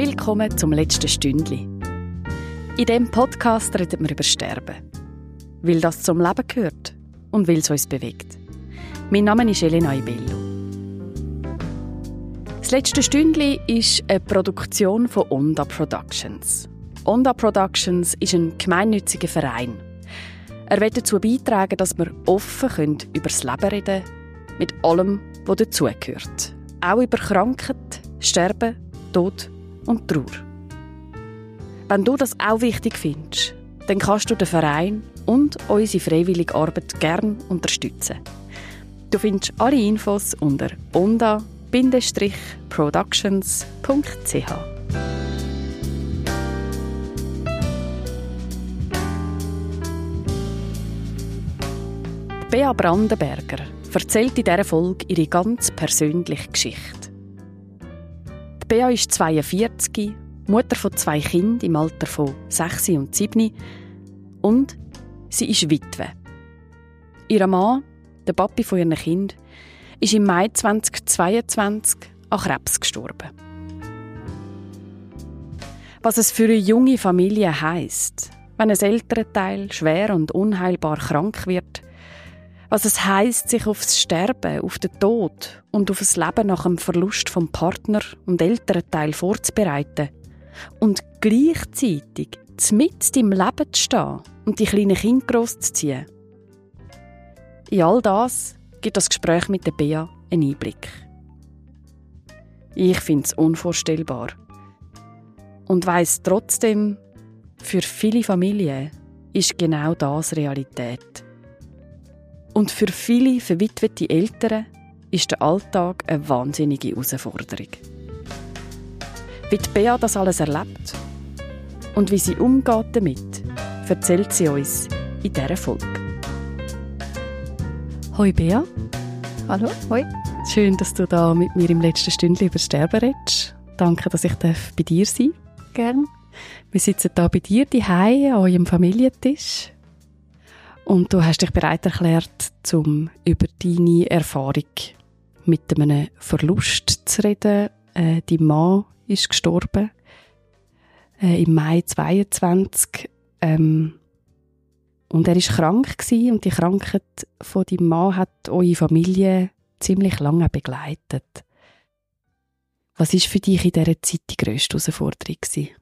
Willkommen zum letzten Stündli. In diesem Podcast reden wir über Sterben. Weil das zum Leben gehört und weil es uns bewegt. Mein Name ist Elena Ibello. Das letzte Stündli ist eine Produktion von Onda Productions. Onda Productions ist ein gemeinnütziger Verein. Er will dazu beitragen, dass wir offen über das Leben reden können, mit allem, was dazugehört. Auch über Krankheit, Sterben, Tod und Trauer. Wenn du das auch wichtig findest, dann kannst du den Verein und unsere freiwillige Arbeit gerne unterstützen. Du findest alle Infos unter onda-productions.ch. Bea Brandenberger erzählt in dieser Folge ihre ganz persönliche Geschichte. Die Bea ist 42, Mutter von 2 Kindern im Alter von 6 und 7 und sie ist Witwe. Ihr Mann, der Papi von ihren Kindern, ist im Mai 2022 an Krebs gestorben. Was es für eine junge Familie heisst, wenn ein Elternteil schwer und unheilbar krank wird, was es heisst, sich aufs Sterben, auf den Tod und auf das Leben nach dem Verlust vom Partner und Elternteil vorzubereiten und gleichzeitig mitten im Leben zu stehen und die kleinen Kinder großzuziehen. In all das gibt das Gespräch mit der Bea einen Einblick. Ich finde es unvorstellbar und weiss trotzdem, für viele Familien ist genau das Realität. Und für viele verwitwete Eltern ist der Alltag eine wahnsinnige Herausforderung. Wie die Bea das alles erlebt und wie sie umgeht damit, erzählt sie uns in dieser Folge. Hoi Bea. Hallo, hoi. Schön, dass du da mit mir im letzten Stündchen über Sterben redest. Danke, dass ich bei dir sein darf. Gerne. Wir sitzen hier bei dir zu Hause an eurem Familientisch. Und du hast dich bereit erklärt, um über deine Erfahrung mit einem Verlust zu reden. Dein Mann ist gestorben im Mai 2022. Und er war krank gewesen, und die Krankheit von deinem Mann hat eure Familie ziemlich lange begleitet. Was war für dich in dieser Zeit die grösste Herausforderung gewesen?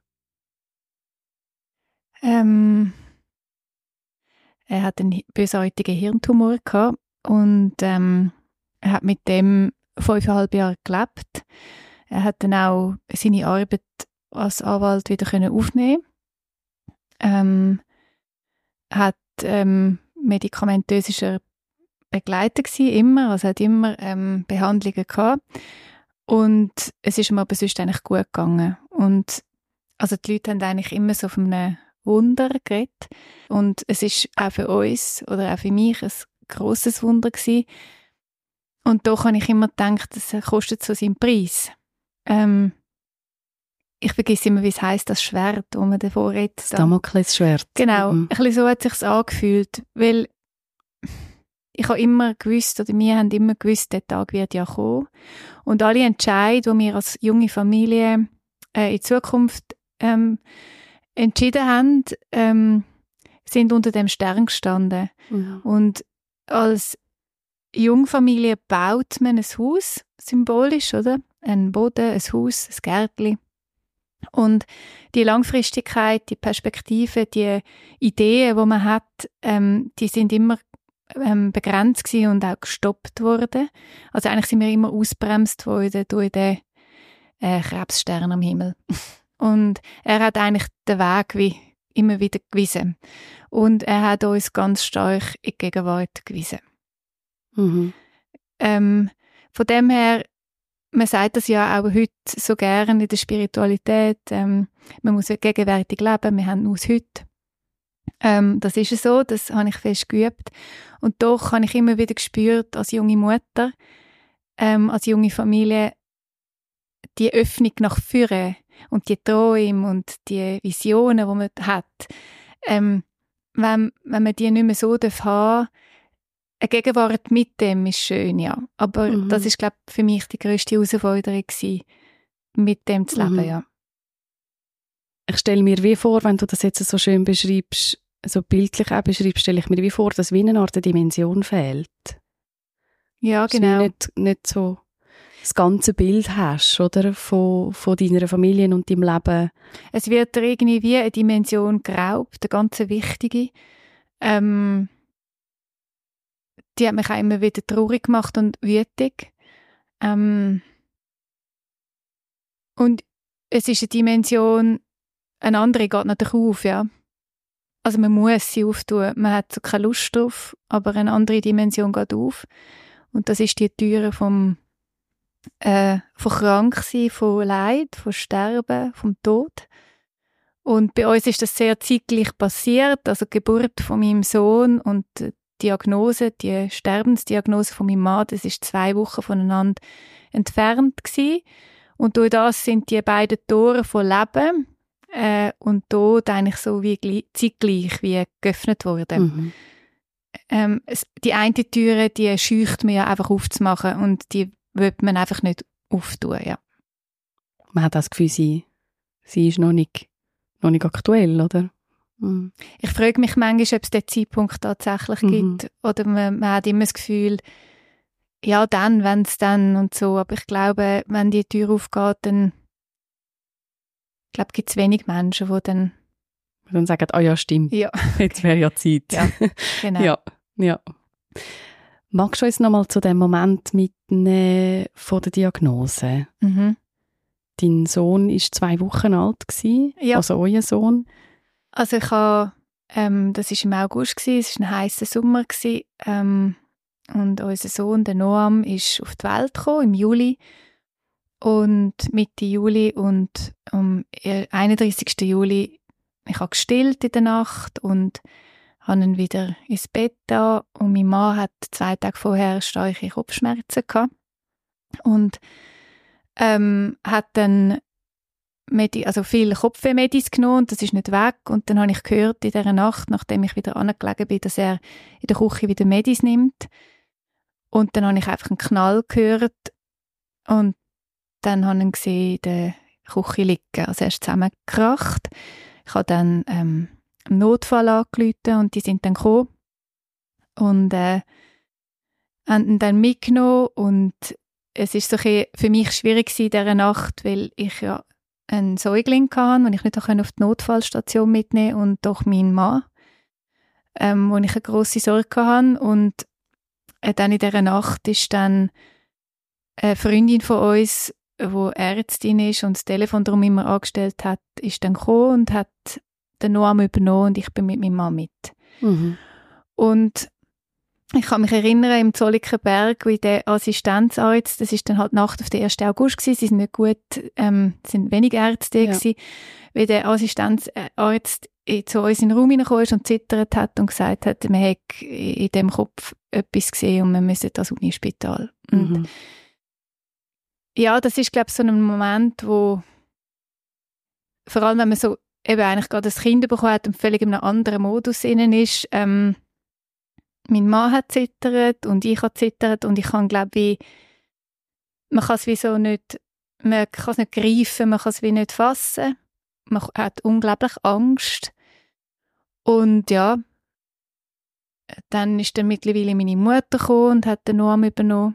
Er hat einen bösartigen Hirntumor gehabt und er hat mit dem 5,5 Jahre gelebt. Er hat dann auch seine Arbeit als Anwalt wieder aufnehmen können. Hat medikamentös ist er begleitet gewesen, immer, also hat immer Behandlungen gehabt. Und es ist ihm aber sonst eigentlich gut gegangen. Und also die Leute haben eigentlich immer so von einem Wunder geredet. Und es ist auch für uns oder auch für mich ein grosses Wunder gewesen. Und da habe ich immer gedacht, das kostet so seinen Preis. Ich vergesse immer, wie es heisst, das Schwert, das man davor redet. Das Damoklesschwert. Genau, ein bisschen so hat es sich angefühlt, weil ich habe immer gewusst, oder wir haben immer gewusst, der Tag wird ja kommen. Und alle Entscheidungen, die wir als junge Familie in Zukunft entschieden haben, sind unter dem Stern gestanden. Mhm. Und als Jungfamilie baut man ein Haus, symbolisch, oder? Ein Boden, ein Haus, ein Gärtchen. Und die Langfristigkeit, die Perspektive, die Ideen, die man hat, die sind immer begrenzt gewesen und auch gestoppt worden. Also eigentlich sind wir immer ausbremst worden durch den Krebsstern am Himmel. Und er hat eigentlich den Weg wie immer wieder gewiesen. Und er hat uns ganz stark in die Gegenwart gewiesen. Mhm. Von dem her, man sagt das ja auch heute so gerne in der Spiritualität, man muss gegenwärtig leben, wir haben nur das Heute. Das ist so, das habe ich fest geübt. Und doch habe ich immer wieder gespürt, als junge Mutter, als junge Familie, die Öffnung nach vorne und die Träume und die Visionen, die man hat, wenn man die nicht mehr so haben darf, eine Gegenwart mit dem ist schön, ja. Aber das ist, glaube ich, für mich die grösste Herausforderung gewesen, mit dem zu leben, ja. ich stelle mir wie vor, wenn du das jetzt so schön beschreibst, so bildlich auch beschreibst, stelle ich mir wie vor, dass wie eine Art Dimension fehlt. Ja, dass genau. du nicht so das ganze Bild hast, oder? Von deiner Familie und deinem Leben. Es wird dir irgendwie wie eine Dimension geraubt, eine ganz wichtige. Die hat mich auch immer wieder traurig gemacht und wütig. Und es ist eine Dimension, eine andere geht natürlich auf, ja. Also man muss sie auftun. Man hat so keine Lust drauf, aber eine andere Dimension geht auf. Und das ist die Türe von Kranksein, von Leid, von Sterben, vom Tod. Und bei uns ist das sehr zeitgleich passiert. Also die Geburt von meinem Sohn und die Diagnose, die Sterbensdiagnose von meinem Mann, das ist 2 Wochen voneinander entfernt gewesen. Und durch das sind die beiden Tore von Leben und Tod eigentlich so wie zeitgleich wie geöffnet worden. Die eine Türe, die scheucht man ja einfach aufzumachen und die will man einfach nicht auftun, ja. Man hat das Gefühl, sie ist noch nicht aktuell, oder? Mhm. Ich frage mich manchmal, ob es den Zeitpunkt tatsächlich gibt. Oder man hat immer das Gefühl, ja, dann, wenn es dann und so. Aber ich glaube, wenn die Tür aufgeht, dann gibt es wenig Menschen, die dann sagen, ja, stimmt. Ja. Jetzt wäre ja Zeit. Ja, genau. Ja. Magst du uns noch mal zu dem Moment mitnehmen von der Diagnose? Mhm. Dein Sohn war 2 Wochen alt gewesen, ja. Also euer Sohn. Also das war im August gewesen, es war ein heisser Sommer gewesen, und unser Sohn, der Noam, ist auf die Welt gekommen im Juli und Mitte Juli und am 31. Juli ich habe gestillt in der Nacht und habe ihn wieder ins Bett da und mein Mann hat 2 Tage vorher starke Kopfschmerzen gehabt und hat dann viele Kopfwehmedis genommen und das ist nicht weg. Und dann habe ich gehört in dieser Nacht, nachdem ich wieder angelegen bin, dass er in der Küche wieder Medis nimmt. Und dann habe ich einfach einen Knall gehört und dann habe ich ihn gesehen in der Küche liegen. Also er ist zusammengekracht. Ich habe dann einen Notfall angerufen und die sind dann gekommen und haben ihn dann mitgenommen und es war so für mich schwierig in dieser Nacht, weil ich ja einen Säugling hatte, den ich nicht auf die Notfallstation mitnehmen konnte und doch meinen Mann, wo ich eine grosse Sorge hatte. Und dann in dieser Nacht ist dann eine Freundin von uns, die Ärztin ist und das Telefon darum immer angestellt hat, ist dann gekommen und hat den Noam übernommen und ich bin mit meinem Mann mit. Mhm. Und ich kann mich erinnern, im Zollikerberg, wie der Assistenzarzt, das ist dann halt Nacht auf den 1. August gewesen, sie sind nicht gut, sind wenig Ärzte gewesen, wie der Assistenzarzt zu uns in den Raum hineingekommen ist und zittert hat und gesagt hat, man hätte in dem Kopf etwas gesehen und man müsse das Unispital. Und ja, das ist, glaube ich, so ein Moment, wo vor allem, wenn man so eben eigentlich gerade ein Kind bekommen hat und völlig in einem anderen Modus innen ist, mein Mann hat zittert und ich habe zittert und ich kann, glaube ich, man kann es wie so nicht, man kann es nicht greifen, man kann es wie nicht fassen. Man hat unglaublich Angst. Und ja, dann ist dann mittlerweile meine Mutter gekommen und hat den Noam übernommen.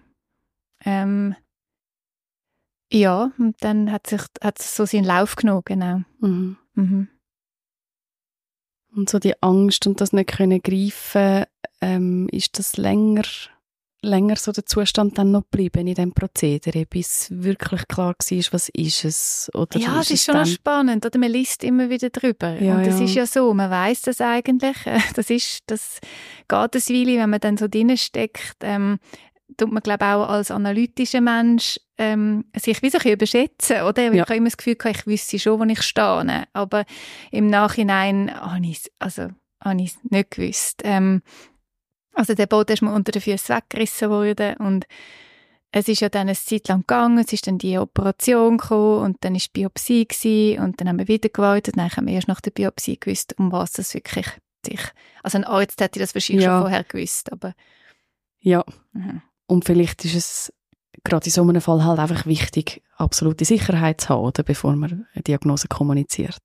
Ja, und dann hat es so seinen Lauf genommen, genau. Mhm. Mhm. Und so die Angst und das nicht können greifen, ist das länger so der Zustand dann noch geblieben in diesem Prozedere, bis wirklich klar war, was ist es? Oder ja, es ist schon noch spannend, oder? Man liest immer wieder drüber. Ja, und das ist ja so, man weiss das eigentlich. Das geht eine Weile, wenn man dann so drin steckt, tut man, glaube ich, auch als analytischer Mensch sich wie so ein bisschen überschätzen, oder? Ich habe immer das Gefühl, ich wüsste schon, wo ich stehe. Aber im Nachhinein habe ich es nicht gewusst. Also der Boden ist mir unter den Füßen weggerissen worden und es ist ja dann eine Zeit lang gegangen, es ist dann die Operation gekommen und dann war die Biopsie gewesen, und dann haben wir wieder gewartet, dann haben wir erst nach der Biopsie gewusst, um was das wirklich sich... Also ein Arzt hätte das wahrscheinlich schon vorher gewusst, aber... Ja, und vielleicht ist es gerade in so einem Fall halt einfach wichtig, absolute Sicherheit zu haben, oder, bevor man eine Diagnose kommuniziert.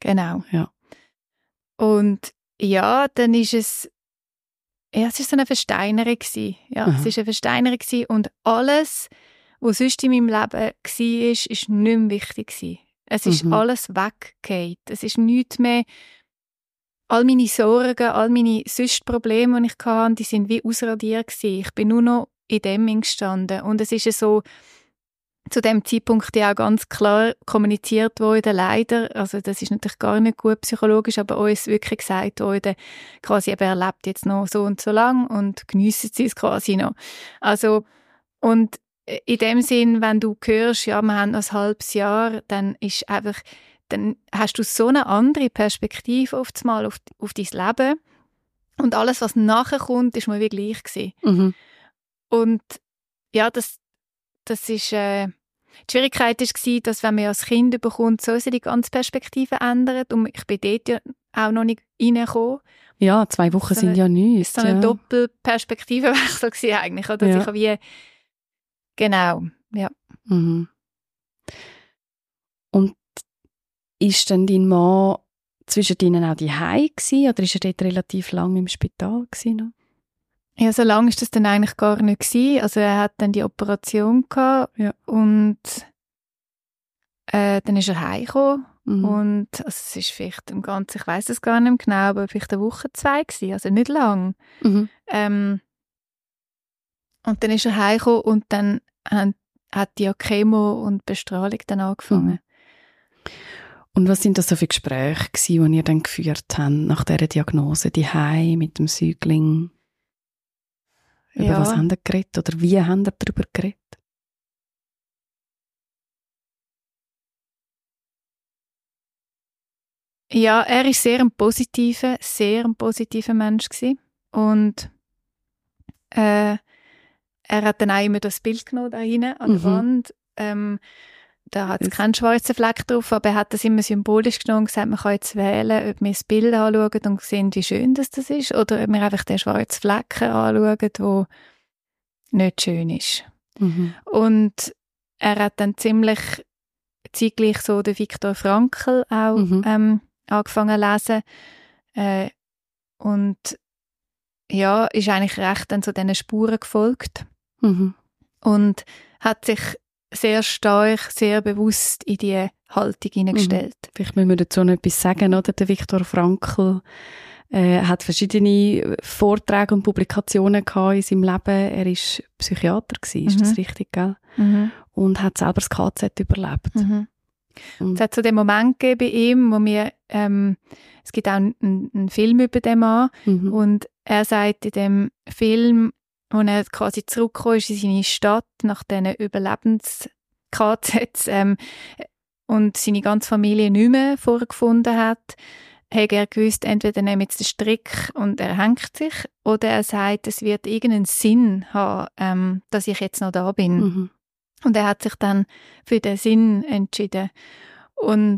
Genau. Ja. Und ja, dann ist es ist so eine Versteinerung gewesen. Ja, Aha. es ist eine Versteinerung gewesen und alles, was sonst in meinem Leben war, ist nicht mehr wichtig gewesen. Es ist alles weggefallen. Es ist nichts mehr. All meine Sorgen, all meine sonst Probleme, die ich hatte, die sind wie ausradiert gewesen. Ich bin nur noch in dem gestanden. Und es ist so zu dem Zeitpunkt ja auch ganz klar kommuniziert worden, leider. Also das ist natürlich gar nicht gut psychologisch, aber uns wirklich gesagt worden, quasi eben, er lebt jetzt noch so und so lang und geniessen Sie es quasi noch. Also, und in dem Sinn, wenn du hörst, ja, wir haben noch ein halbes Jahr, dann ist einfach, dann hast du so eine andere Perspektive auf dein Leben. Und alles, was nachher kommt, ist mir wie gleich gewesen. Mhm. Und ja, das ist, die Schwierigkeit war, dass wenn man als Kind bekommt, so sich die ganze Perspektive ändert. Und ich bin dort ja auch noch nicht reingekommen. Ja, 2 Wochen sind ja nichts. So ein Doppelperspektivenwechsel war eigentlich. Oder? Ja. Ich habe wie, genau, ja. Mhm. Und ist dann dein Mann zwischen ihnen auch daheim gewesen, oder ist er dort relativ lange im Spital gewesen noch? Ja, so lange war das dann eigentlich gar nicht gewesen. Also er hat dann die Operation gehabt und dann ist er heimgekommen. Und also es ist vielleicht im Ganzen, ich weiss es gar nicht mehr genau, aber vielleicht 1 Woche, 2 gewesen, also nicht lang. Und dann ist er heimgekommen und dann hat die Chemo und Bestrahlung dann angefangen. Und was sind das so für Gespräche gewesen, die ihr dann geführt habt nach dieser Diagnose, daheim mit dem Säugling? Über was habt ihr geredet oder wie habt ihr darüber geredet? Ja, er war sehr ein positiver Mensch gewesen. Und er hat dann auch immer das Bild genommen da hinten an der Wand. Da hat es keinen schwarzen Fleck drauf, aber er hat das immer symbolisch genommen und gesagt, man kann jetzt wählen, ob wir das Bild anschauen und sehen, wie schön das ist, oder ob wir einfach den schwarzen Flecken anschauen, der nicht schön ist. Und er hat dann ziemlich zeitgleich so den Viktor Frankl auch angefangen zu lesen. Und ja, ist eigentlich recht dann so diesen Spuren gefolgt. Und hat sich sehr stark, sehr bewusst in die Haltung hineingestellt. Vielleicht müssen wir dazu noch etwas sagen, oder? Der Viktor Frankl hat verschiedene Vorträge und Publikationen gehabt in seinem Leben. Er war Psychiater gewesen, ist das richtig, gell? Und hat selber das KZ überlebt. Es hat so den Moment gegeben bei ihm, wo wir, es gibt auch einen Film über den Mann, und er sagt in dem Film, wo er quasi zurückgekommen ist in seine Stadt nach diesen Überlebens-KZs und seine ganze Familie nicht mehr vorgefunden hat, hat er gewusst, entweder nimmt jetzt den Strick und er hängt sich, oder er sagt, es wird irgendeinen Sinn haben, dass ich jetzt noch da bin. Und er hat sich dann für den Sinn entschieden. Und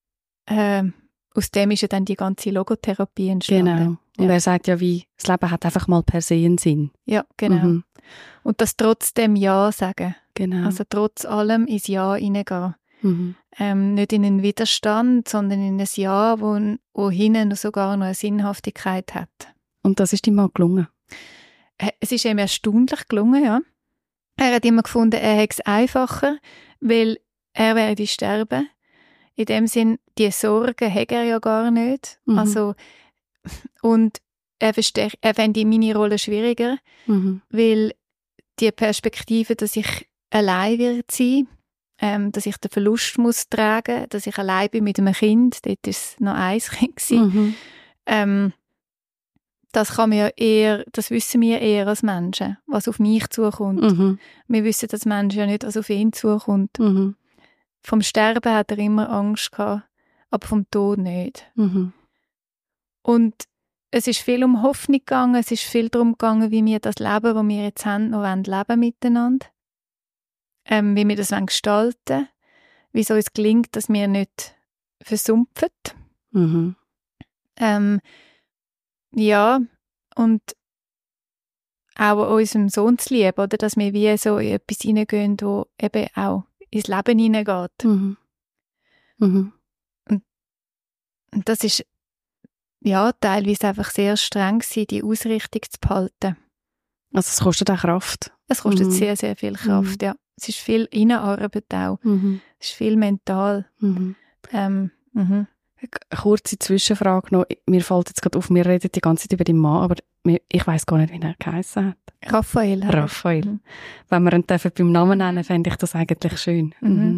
aus dem ist ja dann die ganze Logotherapie entstanden. Genau. Und er sagt ja, wie das Leben hat einfach mal per se einen Sinn. Ja, genau. Und das trotzdem Ja sagen. Genau. Also trotz allem ins Ja hineingehen. Nicht in einen Widerstand, sondern in ein Ja, wo hinten sogar noch eine Sinnhaftigkeit hat. Und das ist ihm mal gelungen? Es ist ihm erstaunlich gelungen, ja. Er hat immer gefunden, er hätte es einfacher, weil er werde sterben. In dem Sinn, die Sorgen hat er ja gar nicht. Also, und er fände meine Rolle schwieriger, weil die Perspektive, dass ich allein wird sein, dass ich den Verlust muss tragen, dass ich allein bin mit einem Kind, dort war es noch ein Kind gewesen. Das kann man ja eher, das wissen wir eher als Menschen, was auf mich zukommt. Wir wissen als Menschen ja nicht, was auf ihn zukommt. Vom Sterben hat er immer Angst gehabt, aber vom Tod nicht. Und es ist viel um Hoffnung gegangen, es ist viel darum gegangen, wie wir das Leben, das wir jetzt haben, noch leben miteinander. Wie wir das gestalten wollen, wie es uns gelingt, dass wir nicht versumpfen. Ja, und auch unserem Sohn zu lieben, oder? Dass wir wie so in etwas hineingehen, wo eben auch ins Leben hineingeht. Und das ist ja teilweise einfach sehr streng gewesen, die Ausrichtung zu behalten. Also es kostet auch Kraft. Es kostet sehr, sehr viel Kraft, ja. Es ist viel Innenarbeit auch. Es ist viel mental. Kurze Zwischenfrage noch. Mir fällt jetzt gerade auf, wir reden die ganze Zeit über den Mann, aber ich weiss gar nicht, wie er geheissen hat. Raphael. Wenn wir ihn beim Namen nennen, fände ich das eigentlich schön.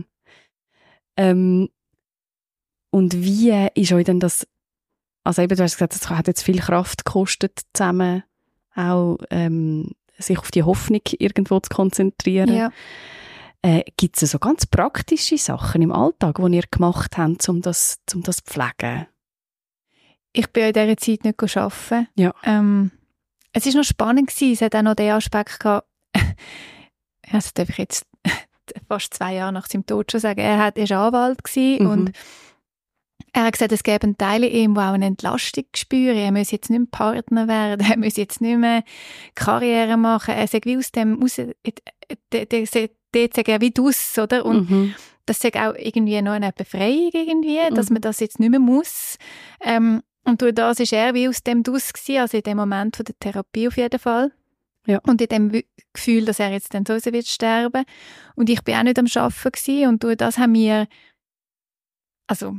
Und wie ist euch denn das, also eben, du hast gesagt, es hat jetzt viel Kraft gekostet, zusammen auch sich auf die Hoffnung irgendwo zu konzentrieren. Ja. Gibt es so ganz praktische Sachen im Alltag, die ihr gemacht habt, um das zu pflegen? Ich bin in dieser Zeit nicht arbeiten. Ja. Es war noch spannend gewesen. Es hat auch noch den Aspekt gehabt, das darf ich jetzt fast 2 Jahre nach seinem Tod schon sagen, er war Anwalt gewesen und er hat gesagt, es gäbe einen Teil in ihm, der auch eine Entlastung spürt. Er muss jetzt nicht mehr Partner werden, er muss jetzt nicht mehr Karriere machen. Er sagt, wie aus dem raus, dort sagt er wie draus, oder? Und das sagt auch irgendwie noch eine Befreiung irgendwie, dass man das jetzt nicht mehr muss. Und durch das war er wie aus dem draus gewesen, also in dem Moment von der Therapie auf jeden Fall. Ja. Und in dem Gefühl, dass er jetzt dann sowieso wird sterben. Und ich bin auch nicht am Arbeiten gewesen. Und durch das haben wir, also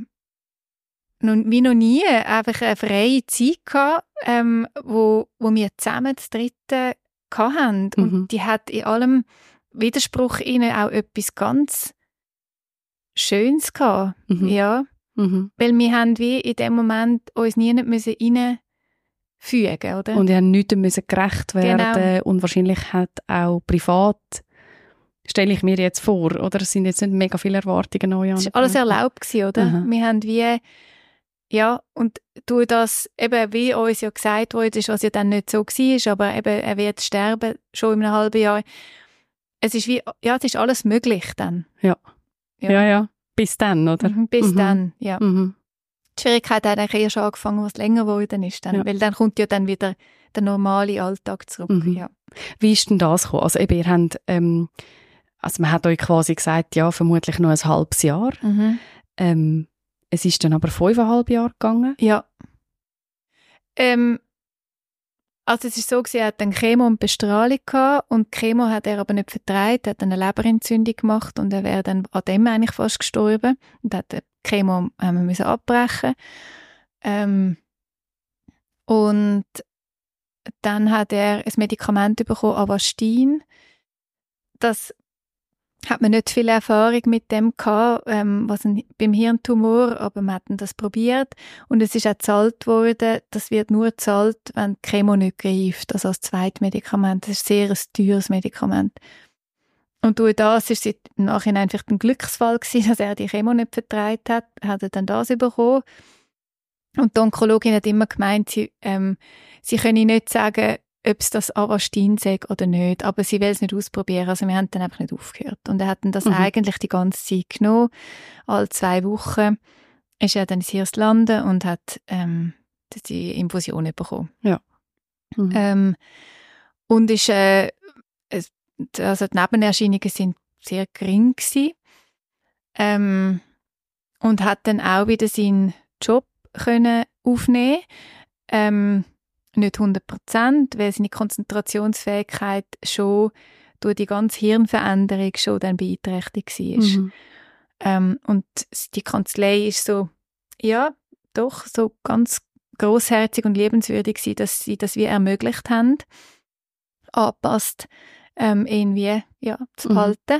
wie noch nie, einfach eine freie Zeit gehabt, wo wir zusammen das Dritte hatten. Und die hat in allem Widerspruch innen auch etwas ganz Schönes gehabt. Ja. Weil wir haben wie in dem Moment uns nie reinfügen, oder? Und ihr habt nichts gerecht werden. Genau. Und wahrscheinlich hat auch privat, stelle ich mir jetzt vor, oder? Es sind jetzt nicht mega viele Erwartungen an euch. Es war alles erlaubt gewesen, oder? Wir haben wie, ja, und durch das, eben wie uns ja gesagt wurde, was ja dann nicht so war, aber eben, er wird sterben, schon in einem halben Jahr. Es ist wie, ja, es ist alles möglich dann. Ja. Bis dann, oder? Bis dann, ja. Die Schwierigkeit hat eigentlich erst angefangen, was länger geworden ist. Dann, weil dann kommt ja dann wieder der normale Alltag zurück. Ja. Wie ist denn das gekommen? Also eben, ihr habt, also man hat euch quasi gesagt, ja, vermutlich noch ein halbes Jahr. Es ist dann aber 5,5 Jahre gegangen. Ja. Also es ist so, er hat dann Chemo und Bestrahlung gehabt und die Chemo hat er aber nicht vertragen, hat eine Leberentzündung gemacht und er wäre dann an dem eigentlich fast gestorben und hat die Chemo haben wir abbrechen. Und dann hat er ein Medikament bekommen, Avastin. Das hat man nicht viel Erfahrung mit dem gehabt, beim Hirntumor, aber man hat das probiert und es ist auch gezahlt worden. Das wird nur gezahlt, wenn die Chemo nicht greift, also als Zweitmedikament. Das ist ein sehr teures Medikament. Und durch das ist es im Nachhinein vielleicht ein Glücksfall gewesen, dass er die Chemo nicht vertragen hat, hat er dann das bekommen. Und die Onkologin hat immer gemeint, sie könne nicht sagen, ob es das Avastin sagt oder nicht, aber sie will es nicht ausprobieren, also wir haben dann einfach nicht aufgehört. Und er hat dann das eigentlich die ganze Zeit genommen. Alle 2 Wochen ist er dann ins landen und hat die Infusion bekommen. Ja. Und ist, also die Nebenerscheinungen sind sehr gering gewesen. Und hat dann auch wieder seinen Job können aufnehmen. Nicht 100%, weil seine Konzentrationsfähigkeit schon durch die ganze Hirnveränderung schon dann beeinträchtigt war. Und die Kanzlei ist so, ja, doch so ganz grossherzig und liebenswürdig gewesen, dass sie das wie ermöglicht haben, angepasst, irgendwie, ja, zu behalten.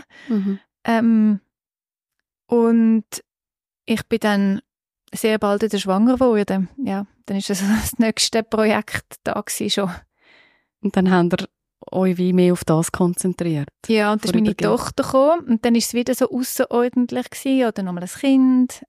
Und ich bin dann sehr bald wieder schwanger geworden. Ja, dann ist das nächste Projekt da gewesen schon. Und dann habt ihr euch wie mehr auf das konzentriert? Ja, und dann ist meine Tochter gekommen und dann ist es wieder so ausserordentlich gewesen, oder nochmal ein Kind.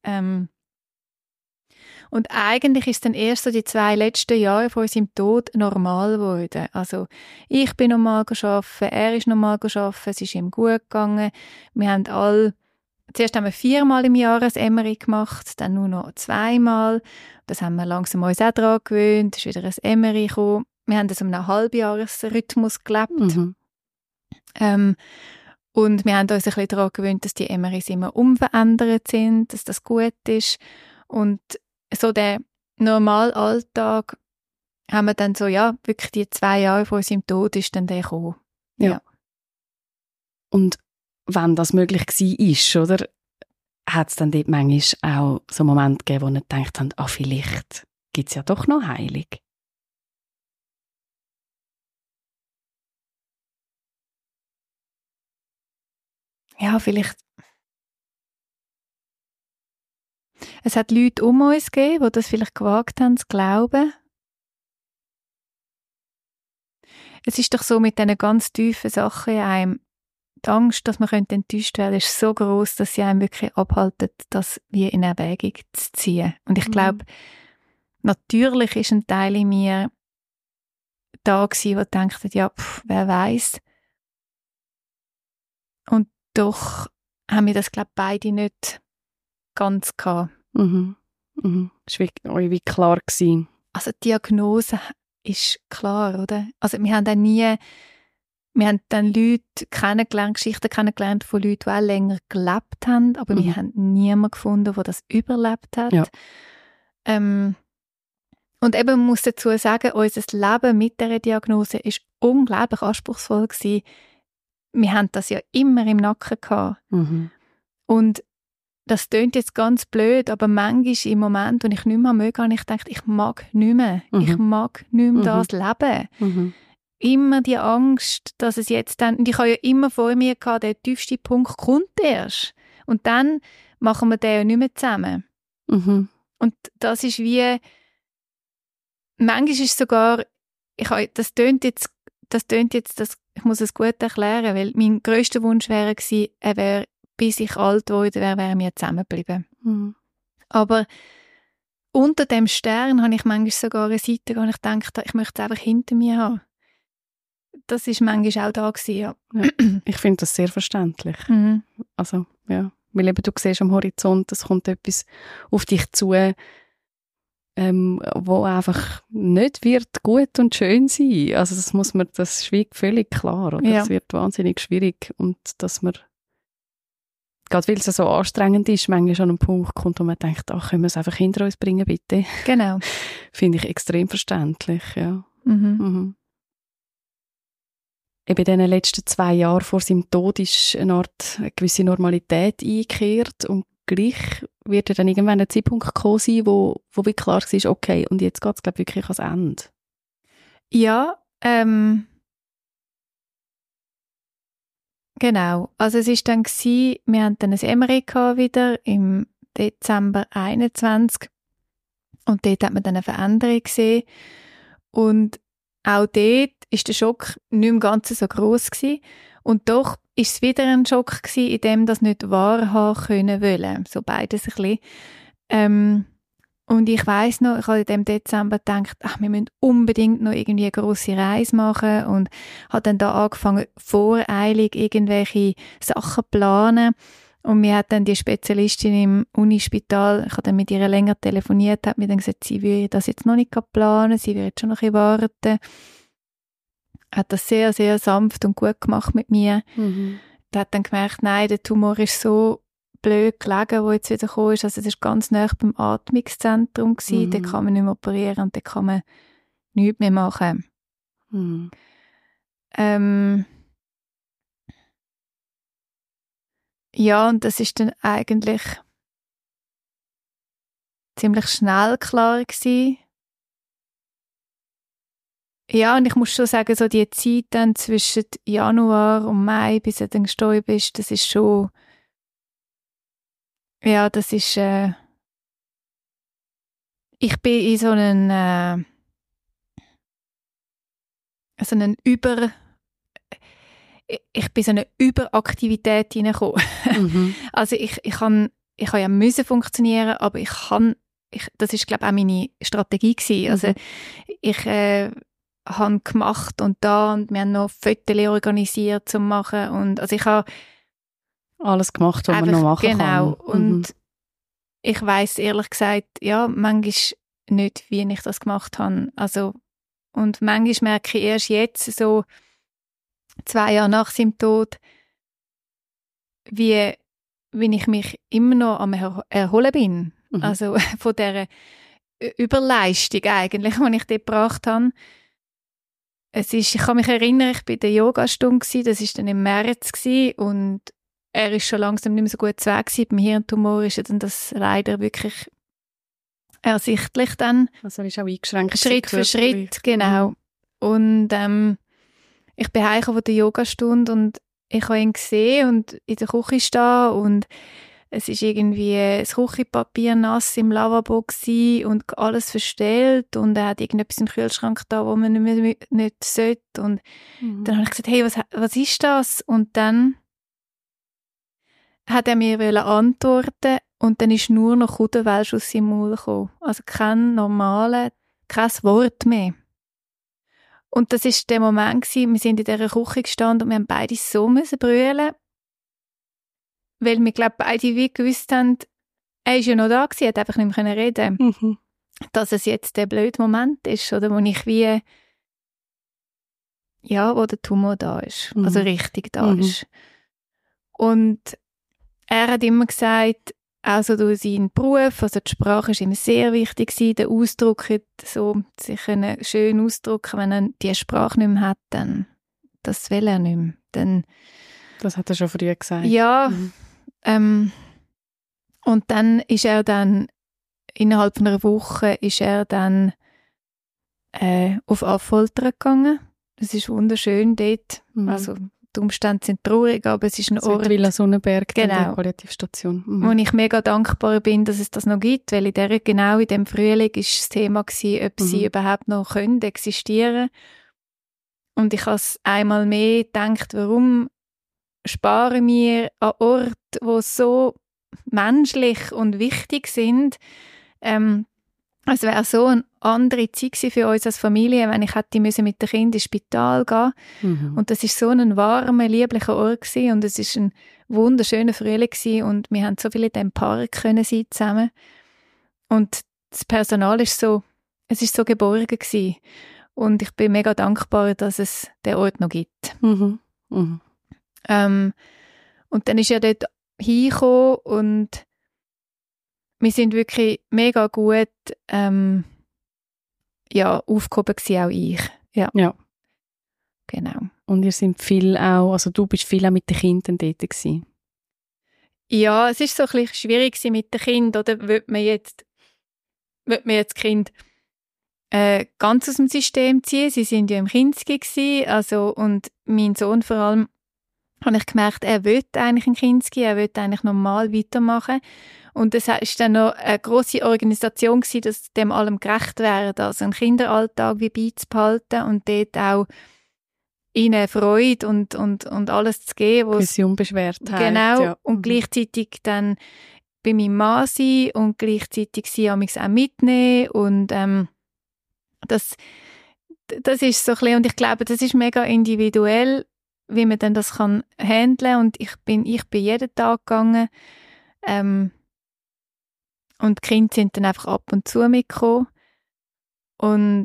Und eigentlich ist es dann erst so die 2 letzten Jahre vor seinem Tod normal geworden. Also ich bin normal gearbeitet, er ist normal gearbeitet, es ist ihm gut gegangen. Wir haben zuerst haben wir 4-mal im Jahr ein MRI gemacht, dann nur noch 2-mal. Das haben wir langsam uns auch daran gewöhnt. Es ist wieder ein MRI gekommen. Wir haben das um einen Halbjahresrhythmus gelebt. Und wir haben uns ein bisschen daran gewöhnt, dass die MRIs immer unverändert sind, dass das gut ist. Und so der normale Alltag haben wir dann so, ja, wirklich die 2 Jahre vor seinem Tod ist dann der gekommen. Ja. Und wenn das möglich war, oder, hat es dann dort manchmal auch so Momente gegeben, wo ihr gedacht habt, vielleicht gibt es ja doch noch Heilung? Ja, vielleicht. Es hat Leute um uns gegeben, die das vielleicht gewagt haben zu glauben. Es ist doch so mit diesen ganz tiefen Sachen in einem, die Angst, dass man enttäuscht werden könnte, ist so groß, dass sie einem wirklich abhalten, das wie in Erwägung zu ziehen. Und ich glaube, natürlich ist ein Teil in mir da gewesen, der dachte, ja, wer weiß. Und doch haben wir das, glaube ich, beide nicht ganz gehabt. Mhm. Mhm. Das war euch wie klar gewesen. Also die Diagnose ist klar, oder? Also wir haben dann Leute kennengelernt, Geschichten kennengelernt von Leuten, die auch länger gelebt haben, aber wir haben niemanden gefunden, der das überlebt hat. Ja. Und eben, man muss dazu sagen, unser Leben mit dieser Diagnose ist unglaublich anspruchsvoll gewesen. Wir haben das ja immer im Nacken gehabt. Mhm. Und das klingt jetzt ganz blöd, aber manchmal im Moment, wo ich nicht mehr möge, habe ich gedacht, ich mag nicht mehr. Ich mag nicht mehr das Leben. Mhm. Immer die Angst, dass es jetzt dann, und ich habe ja immer vor mir gehabt, der tiefste Punkt kommt erst. Und dann machen wir den ja nicht mehr zusammen. Mhm. Und das ist wie, manchmal ist es sogar, das tönt jetzt, ich muss es gut erklären, weil mein grösster Wunsch wäre gewesen, er wäre, bis ich alt geworden wäre, wären wir zusammengeblieben. Mhm. Aber unter dem Stern habe ich manchmal sogar eine Seite, wo ich dachte, ich möchte es einfach hinter mir haben. Das war manchmal auch da gewesen, ja. Ja, ich finde das sehr verständlich. Mhm. Also, ja. Weil eben du siehst am Horizont, es kommt etwas auf dich zu, wo einfach nicht wird gut und schön sein. Also das ist wie völlig klar, oder? Ja. Es wird wahnsinnig schwierig und dass man, gerade weil es so anstrengend ist, manchmal an einen Punkt kommt, wo man denkt, können wir es einfach hinter uns bringen, bitte? Genau. Finde ich extrem verständlich, ja. Mhm. Mhm. Eben in den letzten 2 Jahren vor seinem Tod ist eine gewisse Normalität eingekehrt und gleich wird ja dann irgendwann ein Zeitpunkt gekommen sein, wo wie klar war, okay, und jetzt geht es, glaube ich, wirklich ans Ende. Ja, genau. Also es ist dann gewesen, wir hatten dann ein MRI wieder im Dezember 2021 und dort hat man dann eine Veränderung gesehen und auch dort ist der Schock nicht im Ganzen so gross gewesen. Und doch ist es wieder ein Schock gewesen, in dem das nicht wahrhaben können wollen. So beides ein bisschen. Und ich weiss noch, ich habe in dem Dezember gedacht, wir müssen unbedingt noch irgendwie eine grosse Reise machen und habe dann da angefangen, voreilig irgendwelche Sachen zu planen. Und mir hat dann die Spezialistin im Unispital, ich habe dann mit ihr länger telefoniert, hat mir dann gesagt, sie würde das jetzt noch nicht planen, sie würde jetzt schon noch ein bisschen warten. Hat das sehr, sehr sanft und gut gemacht mit mir. Mhm. Die hat dann gemerkt, nein, der Tumor ist so blöd gelegen, wo jetzt wieder gekommen ist. Also es ist ganz nah beim Atmungszentrum gewesen. Da kann man nicht mehr operieren und da kann man nichts mehr machen. Mhm. Ja, und das ist dann eigentlich ziemlich schnell klar gewesen. Ja, und ich muss schon sagen, so die Zeit dann zwischen Januar und Mai, bis er dann gestorben ist, das ist schon, ja, das ist, ich bin in so einen ich bin so eine Überaktivität hineingekommen. Mhm. Also ich kann ja müssen funktionieren, aber das ist, glaube ich, auch meine Strategie gewesen. Also ich habe gemacht und wir haben noch Fotos organisiert zum machen und also ich habe alles gemacht, was man noch machen kann. Genau. Und ich weiss ehrlich gesagt, ja, manchmal nicht, wie ich das gemacht habe. Also, und manchmal merke ich erst jetzt, so 2 Jahre nach seinem Tod, wie ich mich immer noch am Erholen bin. Also von dieser Überleistung eigentlich, die ich dort gebracht habe. Ich kann mich erinnern, ich war in der Yogastunde, das war dann im März und er ist schon langsam nicht mehr so gut zu Weg. Beim Hirntumor ist dann das leider wirklich ersichtlich dann. Also er ist auch eingeschränkt. Schritt für Schritt, genau. Und ich bin heimgekommen von der Yogastunde und ich habe ihn gesehen und in der Küche stehen und es ist irgendwie das Küchenpapier nass im Lavabo gsi und alles verstellt und er hat irgendetwas im Kühlschrank da, wo man nicht sollte. Und dann habe ich gesagt, hey, was ist das? Und dann hat er mir antworten und dann ist nur noch Kudenwelsch aus seinem Maul gekommen. Also kein Wort mehr. Und das war der Moment gewesen, wir sind in dieser Küche gestanden und wir haben beide so müssen brüllen, weil wir, glaube beide wie gewusst haben, er ist ja noch da gewesen, er hat einfach nicht mehr reden. Dass es jetzt der blöde Moment ist, oder, wo ich wie, ja, wo der Tumor da ist, also richtig da ist. Und er hat immer gesagt, also durch seinen Beruf, also die Sprache ist ihm sehr wichtig gewesen, der Ausdruck, so sich schön ausdrücken, wenn er die Sprache nicht mehr hat, dann, das will er nicht mehr. Dann, das hat er schon früher gesagt. Ja, und dann ist er dann, innerhalb von einer Woche, ist er dann auf Affolter gegangen. Das ist wunderschön dort. Also die Umstände sind traurig, aber es ist ein Ort. Villa Sonnenberg, genau, die Palliativstation. Wo ich mega dankbar bin, dass es das noch gibt, weil genau in dem Frühling war das Thema gewesen, ob sie überhaupt noch existieren können. Und ich habe es einmal mehr gedacht, warum sparen wir an Orten, die so menschlich und wichtig sind. Es wäre so eine andere Zeit für uns als Familie, wenn ich hätte mit den Kindern ins Spital gehen. Und das war so ein warmer, lieblicher Ort gewesen. Und es war ein wunderschöner Frühling gewesen. Und wir haben so viel in diesem Park können sein zusammen. Und das Personal ist so geborgen gewesen. Und ich bin mega dankbar, dass es den Ort noch gibt. Und dann ist er dort hingekommen und wir sind wirklich mega gut aufgehoben gewesen, auch ich. Ja. Genau. Und ihr sind viel auch, also du bist viel auch mit den Kindern dort gewesen. Ja, es ist so ein bisschen schwierig gewesen mit den Kindern, oder? Will man jetzt Kind ganz aus dem System ziehen? Sie sind ja im Kinski gewesen, also, und mein Sohn vor allem, habe ich gemerkt, er will eigentlich ein Kinski, er will eigentlich normal weitermachen. Und es war dann noch eine grosse Organisation gewesen, dass dem allem gerecht werden, also einen Kinderalltag wie beizubehalten und dort auch ihnen Freude und alles zu geben. Gewisse Unbeschwertheit. Genau, ja. Und gleichzeitig dann bei meinem Mann sein und gleichzeitig sie auch mitnehmen und das ist so ein bisschen, und ich glaube, das ist mega individuell, wie man dann das kann handeln. Und ich bin jeden Tag gegangen und die Kinder sind dann einfach ab und zu mitgekommen. Und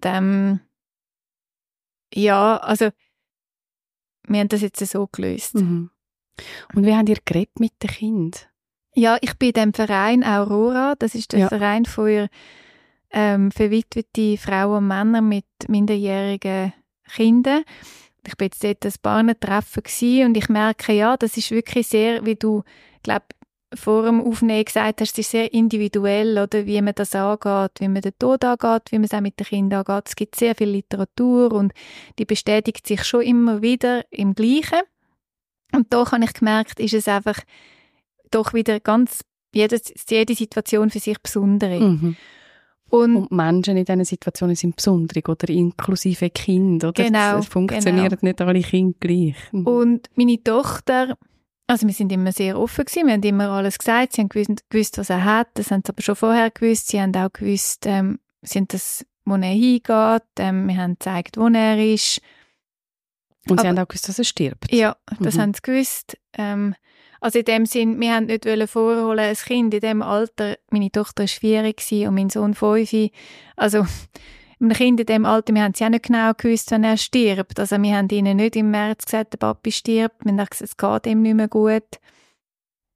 also wir haben das jetzt so gelöst. Und wie habt ihr geredet mit den Kindern? Ja, ich bin in dem Verein Aurora, das ist der Verein für verwitwete Frauen und Männer mit minderjährigen Kindern. Ich bin jetzt dort ein paar Treffen gewesen und ich merke, ja, das ist wirklich sehr, wie du, glaube vor dem Aufnehmen gesagt hast, es ist sehr individuell, oder, wie man das angeht, wie man den Tod angeht, wie man es auch mit den Kindern angeht. Es gibt sehr viel Literatur und die bestätigt sich schon immer wieder im Gleichen. Und da habe ich gemerkt, ist es einfach doch wieder jede Situation für sich besondere. Und Menschen in diesen Situationen sind besonders, oder inklusive Kinder, oder? Genau, es funktionieren nicht alle Kinder gleich. Und meine Tochter, also wir sind immer sehr offen gewesen, wir haben immer alles gesagt, sie haben gewusst, was er hat, das haben sie aber schon vorher gewusst, sie haben auch gewusst, sind das, wo er hingeht, wir haben gezeigt, wo er ist. Und sie haben auch gewusst, dass er stirbt? Ja, das haben sie gewusst. Also in dem Sinn, wir haben nicht vorholen, ein Kind in dem Alter, meine Tochter war 4 und mein Sohn 5. Also ein Kind in dem Alter, wir haben sie auch nicht genau gewusst, wenn er stirbt. Also wir haben ihnen nicht im März gesagt, der Papi stirbt. Wir haben gesagt, es geht ihm nicht mehr gut.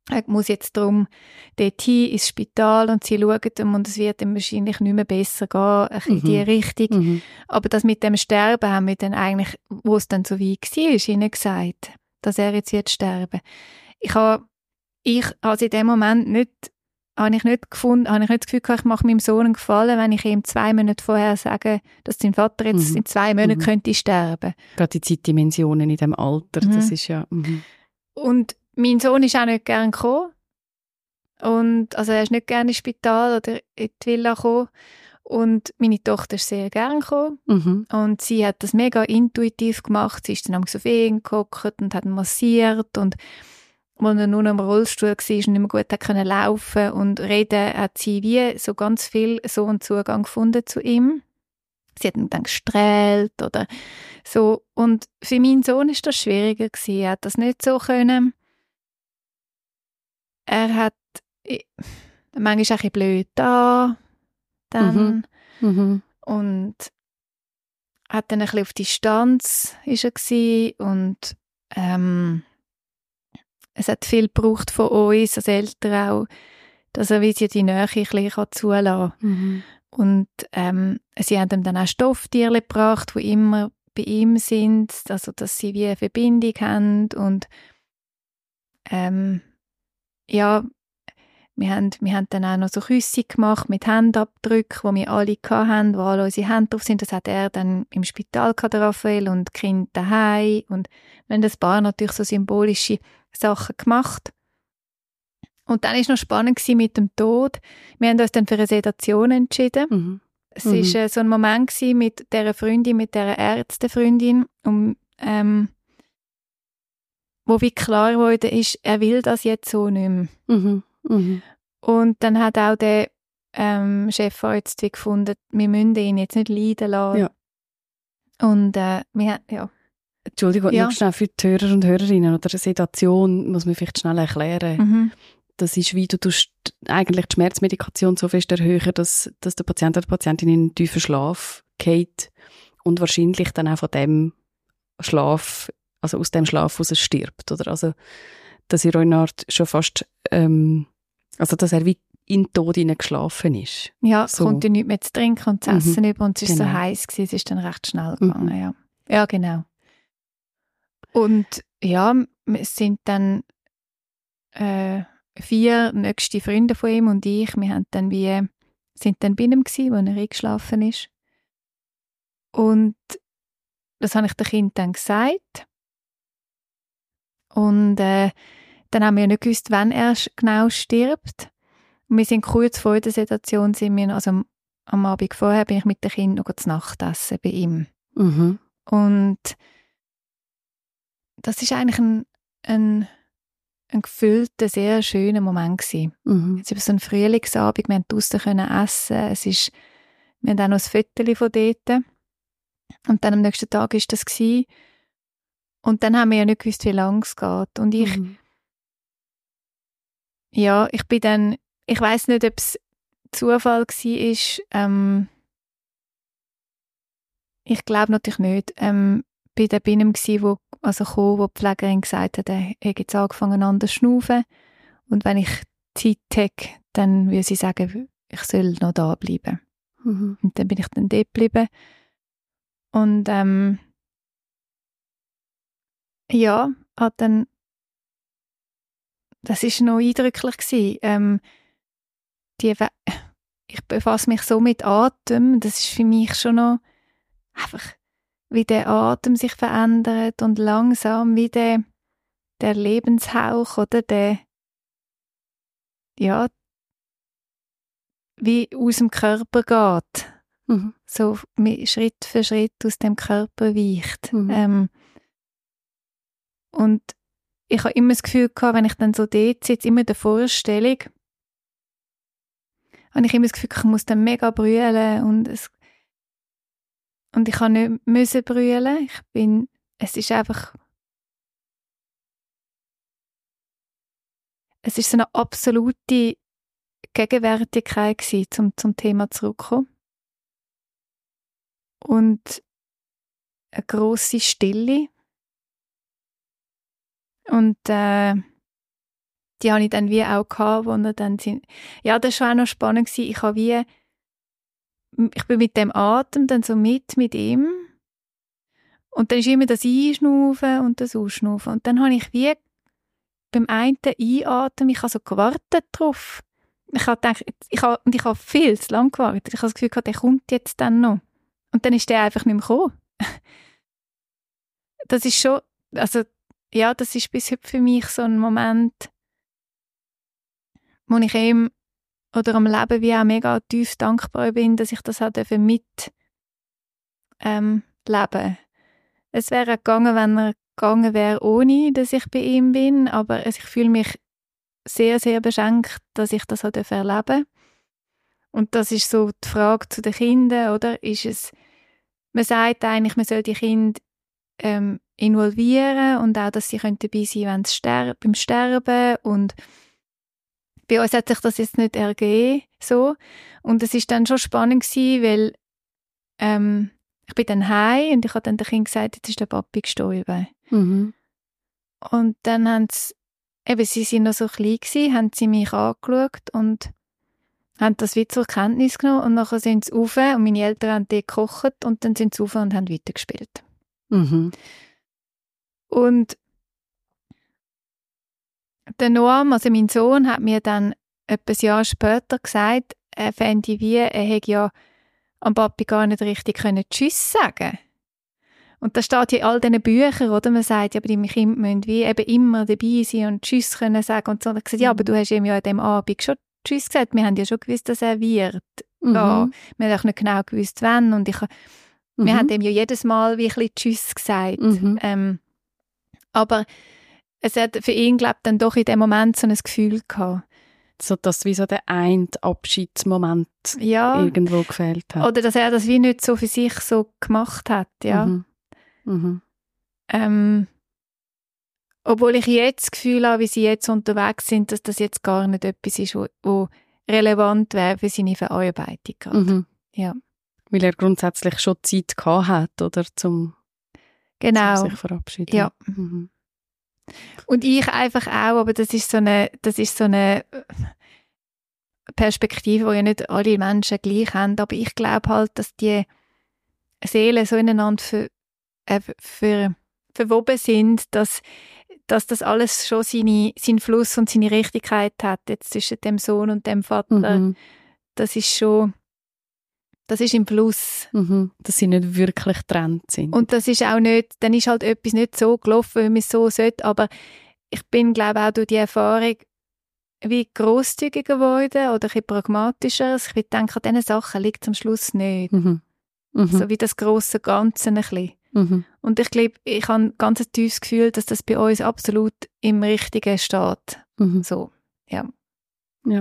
Er muss jetzt darum dorthin ins Spital und sie schauen ihm und es wird ihm wahrscheinlich nicht mehr besser gehen, in die Richtung. Aber das mit dem Sterben haben wir dann eigentlich, wo es dann so weit war, ihnen gesagt, dass er jetzt wird sterben. Ich habe in dem Moment nicht gefunden, habe ich nicht das Gefühl gehabt, ich mache meinem Sohn einen Gefallen, wenn ich ihm 2 Monate vorher sage, dass sein Vater jetzt in 2 Monaten könnte sterben. Gerade die Zeitdimensionen in diesem Alter, das ist ja... Und mein Sohn ist auch nicht gerne gekommen. Und, also er ist nicht gerne ins Spital oder in die Villa gekommen. Und meine Tochter ist sehr gerne gekommen. Und sie hat das mega intuitiv gemacht. Sie ist dann auf ihn gehockt und hat ihn massiert. Und als er nur noch im Rollstuhl war und nicht mehr gut konnte laufen und reden, hat sie wie so ganz viel so einen Zugang gefunden zu ihm. Sie hat ihn dann gestrählt oder so. Und für meinen Sohn war das schwieriger gewesen. Er hat das nicht so können. Er hat manchmal ein bisschen blöd da, dann. Und hat dann ein bisschen auf Distanz ist er gewesen. Und es hat viel gebraucht von uns als Eltern auch, dass er wie die Nähe ein bisschen zulassen kann. Und sie haben ihm dann auch Stofftiere gebracht, die immer bei ihm sind, also dass sie wie eine Verbindung haben. Und ja, wir haben dann auch noch so Küsse gemacht mit Handabdrücken, die wir alle hatten, wo alle unsere Hände drauf sind. Das hat er dann im Spital gehabt, Raphael, und die Kinder daheim. Und wir haben ein paar natürlich so symbolische Sachen gemacht. Und dann war es noch spannend mit dem Tod. Wir haben uns dann für eine Sedation entschieden. Es war so ein Moment mit dieser Freundin, mit dieser Ärztefreundin, wo wie klar wurde ist, er will das jetzt so nicht mehr. Und dann hat auch der Chefarzt gefunden, wir müssen ihn jetzt nicht leiden lassen. Ja. Und ja. Entschuldigung, noch schnell für die Hörer und Hörerinnen oder eine Sedation muss man vielleicht schnell erklären. Das ist, wie du eigentlich die Schmerzmedikation so fest erhöhen, dass der Patient oder die Patientin in einen tiefen Schlaf geht und wahrscheinlich dann auch von dem Schlaf, also aus dem Schlaf raus stirbt. Oder? Also, dass er in einer Art schon fast, also dass er wie in den Tod geschlafen ist. Ja, es so. kommt ja nichts mehr zu trinken und zu essen über und es war so heiß gewesen, es ist dann recht schnell gegangen, ja. Ja, genau. Und ja, wir sind dann 4 nächste Freunde von ihm und ich, wir haben dann sind dann bei ihm gewesen, wo er eingeschlafen ist. Und das habe ich dem Kind dann gesagt. Und dann haben wir ja nicht gewusst, wann er genau stirbt. Und wir sind kurz vor der Sedation, also am Abend vorher bin ich mit dem Kind noch zu Nacht essen bei ihm. Und das ist eigentlich ein gefühlter, sehr schöner Moment gewesen. Es war so ein Frühlingsabend, wir konnten draussen essen. Wir haben auch noch ein Foto von dort. Und dann am nächsten Tag war das gewesen. Und dann haben wir ja nicht gewusst, wie lange es geht. Und ich bin dann, ich weiss nicht, ob es Zufall war. Ich glaube natürlich nicht. Bin dann bei ihm gewesen, wo die Pflegerin gesagt hat, er hat jetzt angefangen an zu schnaufen. Und wenn ich Zeit habe, dann würde sie sagen, ich soll noch da bleiben. Und dann bin ich dann dort geblieben. Und hat dann, das war noch eindrücklich gewesen. Ich befasse mich so mit Atem, das ist für mich schon noch einfach, wie der Atem sich verändert und langsam wie der Lebenshauch oder wie aus dem Körper geht. So Schritt für Schritt aus dem Körper weicht. Und ich habe immer das Gefühl gehabt, wenn ich dann so dort sitze, immer in der Vorstellung, habe ich immer das Gefühl, ich muss dann mega brüllen und ich habe nicht müssen brüllen. Es ist einfach, es ist so eine absolute Gegenwärtigkeit gewesen, zum Thema zurückzukommen. Und eine grosse Stille. Und die habe ich dann wie auch gehabt, wo er dann ja, das war schon auch noch spannend gewesen. Ich bin mit dem Atem dann so mit ihm. Und dann ist immer das Einschnaufen und das Ausschnaufen. Und dann habe ich wie beim einen Einatmen, ich habe so gewartet drauf. Ich habe gedacht, ich habe viel zu lange gewartet. Ich habe das Gefühl gehabt, der kommt jetzt dann noch. Und dann ist der einfach nicht mehr gekommen. Das ist schon, also, ja, das ist bis heute für mich so ein Moment, wo ich ihm oder am Leben wie auch mega tief dankbar bin, dass ich das auch mit leben. Es wäre gegangen, wenn er gegangen wäre, ohne dass ich bei ihm bin, aber ich fühle mich sehr, sehr beschenkt, dass ich das erleben durfte. Und das ist so die Frage zu den Kindern, oder? Ist es, man sagt eigentlich, man soll die Kinder involvieren und auch, dass sie dabei sein können, beim Sterben. Und bei uns hat sich das jetzt nicht ergeben, so. Und es ist dann schon spannend gewesen, weil ich bin dann heim und ich habe dann den Kindern gesagt, jetzt ist der Papi gestorben. Mhm. Und dann haben sie, eben, sie sind noch so klein gewesen, haben sie mich angeschaut und haben das wieder zur Kenntnis genommen und nachher sind sie rauf und meine Eltern haben die gekocht und dann sind sie rauf und haben weitergespielt. Mhm. Und der Noam, also mein Sohn, hat mir dann etwa ein Jahr später gesagt, er fände er hätte ja am Papi gar nicht richtig Tschüss sagen. Und das steht ja in all diesen Büchern, oder? Man sagt ja, aber die Kinder müssen wie eben immer dabei sein und Tschüss können sagen. Und so. Und ich gesagt, ja, aber du hast ihm ja an dem Abend schon Tschüss gesagt. Wir haben ja schon gewusst, dass er wird. Ja, wir haben auch nicht genau gewusst, wann. Und wir haben ihm ja jedes Mal wie ein bisschen Tschüss gesagt. Aber es hat für ihn, glaube ich, dann doch in dem Moment so ein Gefühl gehabt. So, dass wie so der eine Abschiedsmoment irgendwo gefehlt hat. Oder dass er das wie nicht so für sich so gemacht hat, ja. Obwohl ich jetzt das Gefühl habe, wie sie jetzt unterwegs sind, dass das jetzt gar nicht etwas ist, wo relevant wäre für seine Verarbeitung gerade. Ja. Weil er grundsätzlich schon Zeit gehabt hat, oder? Zum sich verabschieden. Ja. Und ich einfach auch, aber das ist so eine Perspektive, die ja nicht alle Menschen gleich haben, aber ich glaube halt, dass die Seelen so ineinander verwoben sind, dass das alles schon seinen Fluss und seine Richtigkeit hat, jetzt zwischen dem Sohn und dem Vater. Das ist im Fluss. Dass sie nicht wirklich getrennt sind. Und das ist auch nicht, dann ist halt etwas nicht so gelaufen, wie man es so sollte, aber ich bin, glaube auch durch die Erfahrung wie grosszügiger geworden oder ein bisschen pragmatischer. Ich denke, an diesen Sachen liegt es am Schluss nicht. So wie das grosse Ganze ein bisschen. Und ich glaube, ich habe ein ganz tiefes Gefühl, dass das bei uns absolut im Richtigen steht. So, ja. Ja.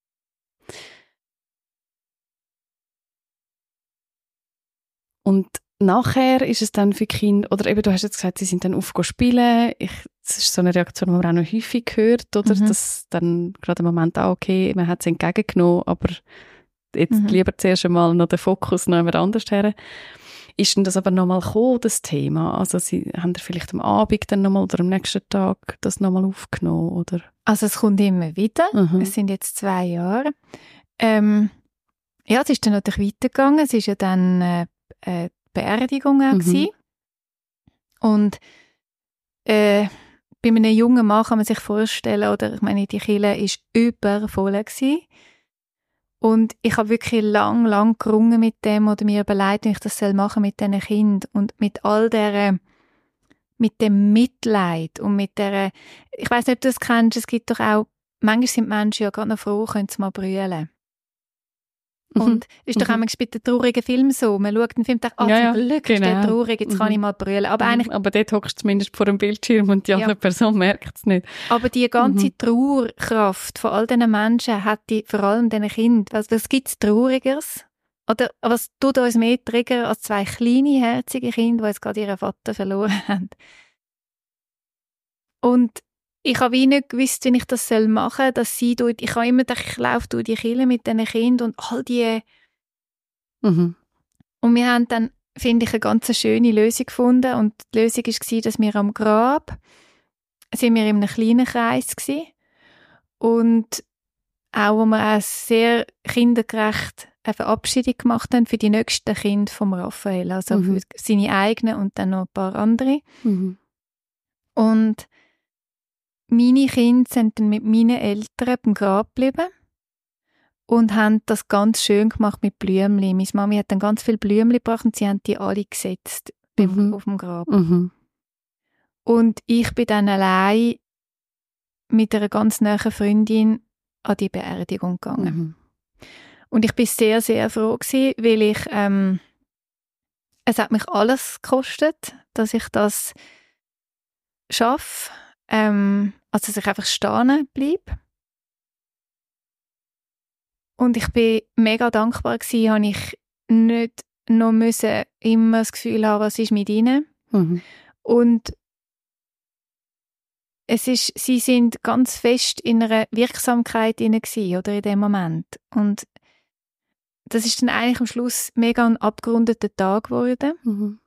Und nachher ist es dann für Kinder, oder eben, du hast jetzt gesagt, sie sind dann spielen. Das ist so eine Reaktion, die man auch noch häufig hört, oder? Dass dann gerade im Moment auch, okay, man hat es entgegengenommen, aber jetzt lieber zuerst einmal noch den Fokus noch jemand anders her. Ist denn das aber nochmal gekommen, das Thema? Also haben Sie vielleicht am Abend dann nochmal oder am nächsten Tag das nochmal aufgenommen, oder? Also es kommt immer wieder. Es sind jetzt 2 Jahre. Ja, es ist dann natürlich weitergegangen. Es ist ja dann Beerdigung gewesen. Und bei einem jungen Mann kann man sich vorstellen, oder ich meine, die Kirche war übervoll gewesen. Und ich habe wirklich lang gerungen mit dem oder mir überlegt, wie ich das machen mit diesen Kindern und mit all mit dem Mitleid und mit der, ich weiss nicht, ob du das kennst, es gibt doch auch, manchmal sind Menschen ja gerade noch froh, können sie mal brüllen. Und ist doch auch bei den traurigen Filmen so. Man schaut den Film und denkt, zum Glück ist der traurig, jetzt kann ich mal brüllen. Aber dort hockst du zumindest vor dem Bildschirm und die andere Person merkt es nicht. Aber die ganze Trauerkraft von all diesen Menschen hat die, vor allem diesen Kindern. Was gibt es Traurigeres? Oder was tut uns mehr triggern als 2 kleine, herzige Kinder, die jetzt gerade ihren Vater verloren haben? Und ich habe nicht gewusst, wie ich das machen soll, dass sie ich habe immer gedacht, ich laufe durch die Kirche mit diesen Kindern und all die. Und wir haben dann, finde ich, eine ganz schöne Lösung gefunden. Und die Lösung war, dass wir am Grab sind wir in einem kleinen Kreis gewesen. Und auch, wo wir auch sehr kindergerecht eine Verabschiedung gemacht haben für die nächsten Kinder von Raphael, also für seine eigenen und dann noch ein paar andere. Und meine Kinder sind dann mit meinen Eltern beim Grab geblieben und haben das ganz schön gemacht mit Blümchen. Meine Mami hat dann ganz viele Blümchen gebracht und sie haben die alle gesetzt auf dem Grab. Und ich bin dann allein mit einer ganz nahen Freundin an die Beerdigung gegangen. Und ich bin sehr, sehr froh gewesen, weil es hat mich alles gekostet, dass ich das schaffe, also dass ich einfach stehen bleibe. Und ich bin mega dankbar gewesen, habe ich nicht noch müssen immer das Gefühl haben, was ist mit ihnen. Und sie sind ganz fest in einer Wirksamkeit inne gewesen, oder in dem Moment. Und das ist dann eigentlich am Schluss mega ein abgerundeter Tag geworden.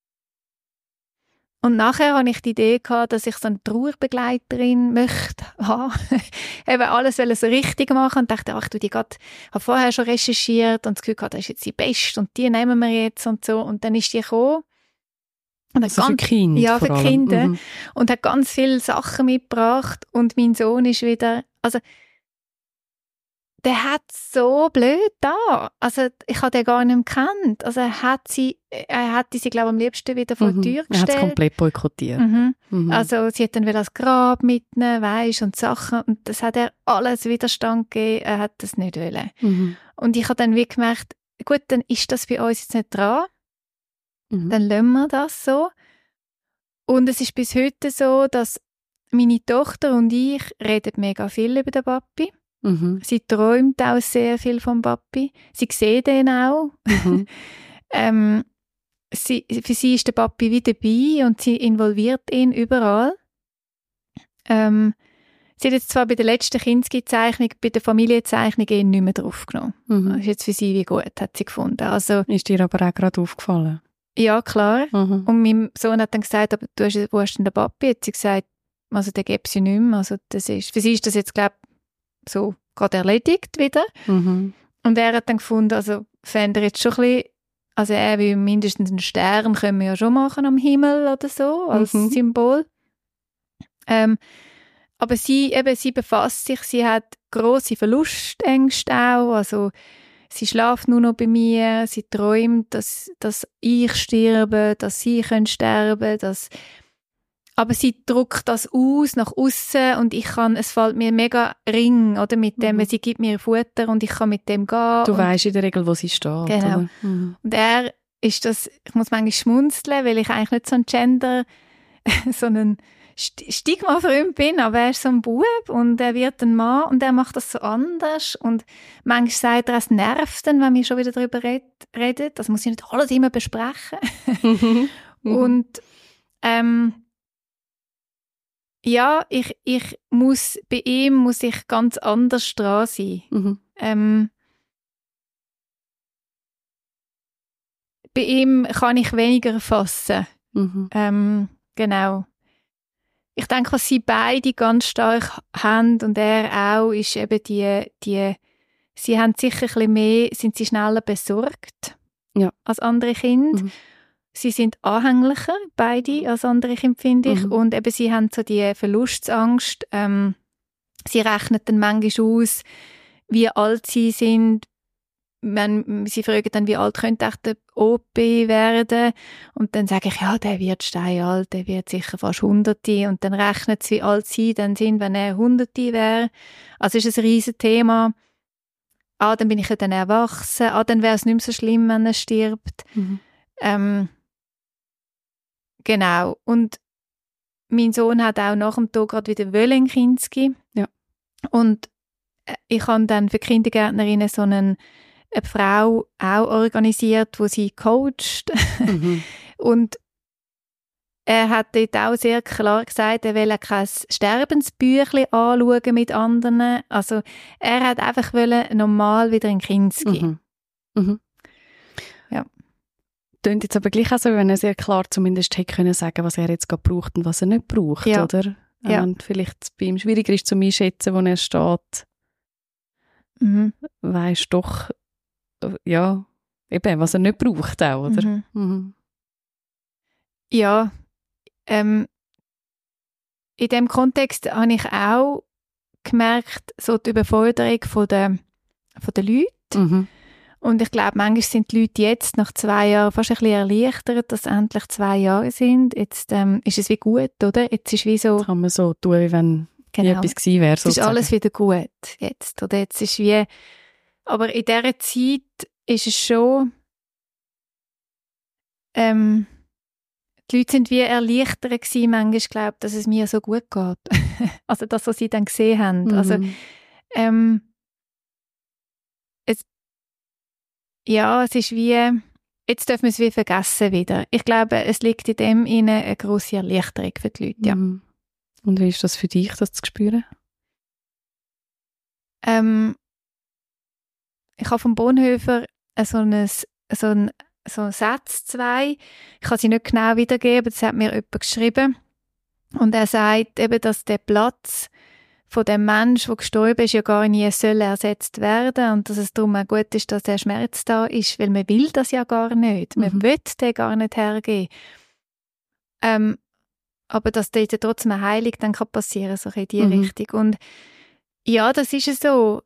Und nachher hatte ich die Idee gehabt, dass ich so eine Trauerbegleiterin möchte haben. Eben alles so richtig machen und dachte, ach du, die habe vorher schon recherchiert und das Gefühl gehabt, das ist jetzt die Beste und die nehmen wir jetzt und so. Und dann ist die gekommen. Und also für Kinder? Ja, für Kinder. Und hat ganz viele Sachen mitgebracht und mein Sohn ist wieder, also der hat so blöd da. Also ich habe den gar nicht mehr gekannt. Also er hat sie, glaube ich, am liebsten wieder vor die Tür gestellt. Er hat es komplett boykottiert. Also sie hat dann wieder das Grab mitnehmen, weisst, und Sachen. Und das hat er alles Widerstand gegeben. Er hat das nicht wollen. Und ich habe dann wie gemerkt, gut, dann ist das bei uns jetzt nicht dran. Dann lassen wir das so. Und es ist bis heute so, dass meine Tochter und ich reden mega viel über den Papi. Sie träumt auch sehr viel vom Papi. Sie sieht ihn auch. Für sie ist der Papi wie dabei und sie involviert ihn überall. Sie hat jetzt zwar bei der letzten Kindszeichnung, bei der Familienzeichnung ihn nicht mehr draufgenommen. Das ist jetzt für sie wie gut, hat sie gefunden. Also, ist dir aber auch gerade aufgefallen? Ja, klar. Und mein Sohn hat dann gesagt, aber wo hast denn den Papi? Hat sie gesagt, also den gäbe sie nicht mehr. Also für sie ist das jetzt, glaube ich, so gerade erledigt wieder. Und er hat dann gefunden, also fände er jetzt schon ein bisschen, also er will mindestens einen Stern können wir ja schon machen am Himmel oder so, als Symbol. Aber sie befasst sich, sie hat grosse Verlustängste auch, also sie schläft nur noch bei mir, sie träumt, dass ich sterbe, dass sie sterben können, aber sie drückt das aus, nach aussen und es fällt mir mega ring, oder, mit dem, weil sie gibt mir Futter und ich kann mit dem gehen. Du weisst in der Regel, wo sie steht. Genau. Und er ist das, ich muss manchmal schmunzeln, weil ich eigentlich nicht so ein Gender, so ein Stigma-Freund bin, aber er ist so ein Bub und er wird ein Mann und er macht das so anders und manchmal sagt er, es nervt dann, wenn wir schon wieder darüber reden. Das muss ich nicht alles immer besprechen. Und ja, bei ihm muss ich ganz anders dran sein. Bei ihm kann ich weniger fassen. Genau. Ich denke, was sie beide ganz stark haben und er auch, ist eben sie haben sicher ein bisschen mehr, sind sie schneller besorgt als andere Kinder. Sie sind anhänglicher, beide, als andere Kinder, finde ich. Und eben, sie haben so die Verlustsangst. Sie rechnen dann manchmal aus, wie alt sie sind. Sie fragen dann, wie alt könnte der OP werden? Und dann sage ich, ja, der wird steinalt, der wird sicher fast 100. Und dann rechnen sie, wie alt sie dann sind, wenn er 100 wäre. Also ist es ein riesen Thema. Dann bin ich ja dann erwachsen. Dann wäre es nicht mehr so schlimm, wenn er stirbt. Genau. Und mein Sohn hat auch nach dem Tod gerade wieder ein Kind geben. Ja. Und ich habe dann für Kindergärtnerinnen so eine Frau auch organisiert, wo sie coacht. Und er hat dort auch sehr klar gesagt, er will kein Sterbensbüchlein anschauen mit anderen. Also er hat einfach normal wieder ein Kind geben. Ja. Klingt jetzt aber gleich auch so, wenn er sehr klar zumindest hätte können sagen, was er jetzt gerade braucht und was er nicht braucht, oder? Ja. Und vielleicht bei ihm schwieriger ist, zu einschätzen, wo er steht. Weisst doch, ja, eben, was er nicht braucht auch, oder? Ja, in diesem Kontext habe ich auch gemerkt, so die Überforderung von den Leuten. Und ich glaube, manchmal sind die Leute jetzt nach 2 Jahren fast ein bisschen erleichtert, dass es endlich 2 Jahre sind. Jetzt ist es wie gut, oder? Jetzt ist wie so... Jetzt kann man so tun, wie wenn nie etwas gewesen wäre. Jetzt ist alles wieder gut, jetzt. Oder jetzt ist wie... Aber in dieser Zeit ist es schon... die Leute sind wie erleichtert gewesen, manchmal, glaube ich, dass es mir so gut geht. Also das, was sie dann gesehen haben. Also, es ist wie, jetzt dürfen wir es wie vergessen wieder. Ich glaube, es liegt in dem eine grosse Erleichterung für die Leute, ja. Und wie ist das für dich, das zu spüren? Ich habe vom Bonhoeffer so einen Satz 2. Ich kann sie nicht genau wiedergeben, aber das hat mir jemand geschrieben. Und er sagt eben, dass der Platz von dem Mensch, der gestorben ist, ja gar nie soll ersetzt werden und dass es darum auch gut ist, dass der Schmerz da ist, weil man will das ja gar nicht. Man will den gar nicht hergeben. Aber dass dort trotzdem eine Heilung dann kann passieren, so in diese Richtung. Und ja, das ist es so.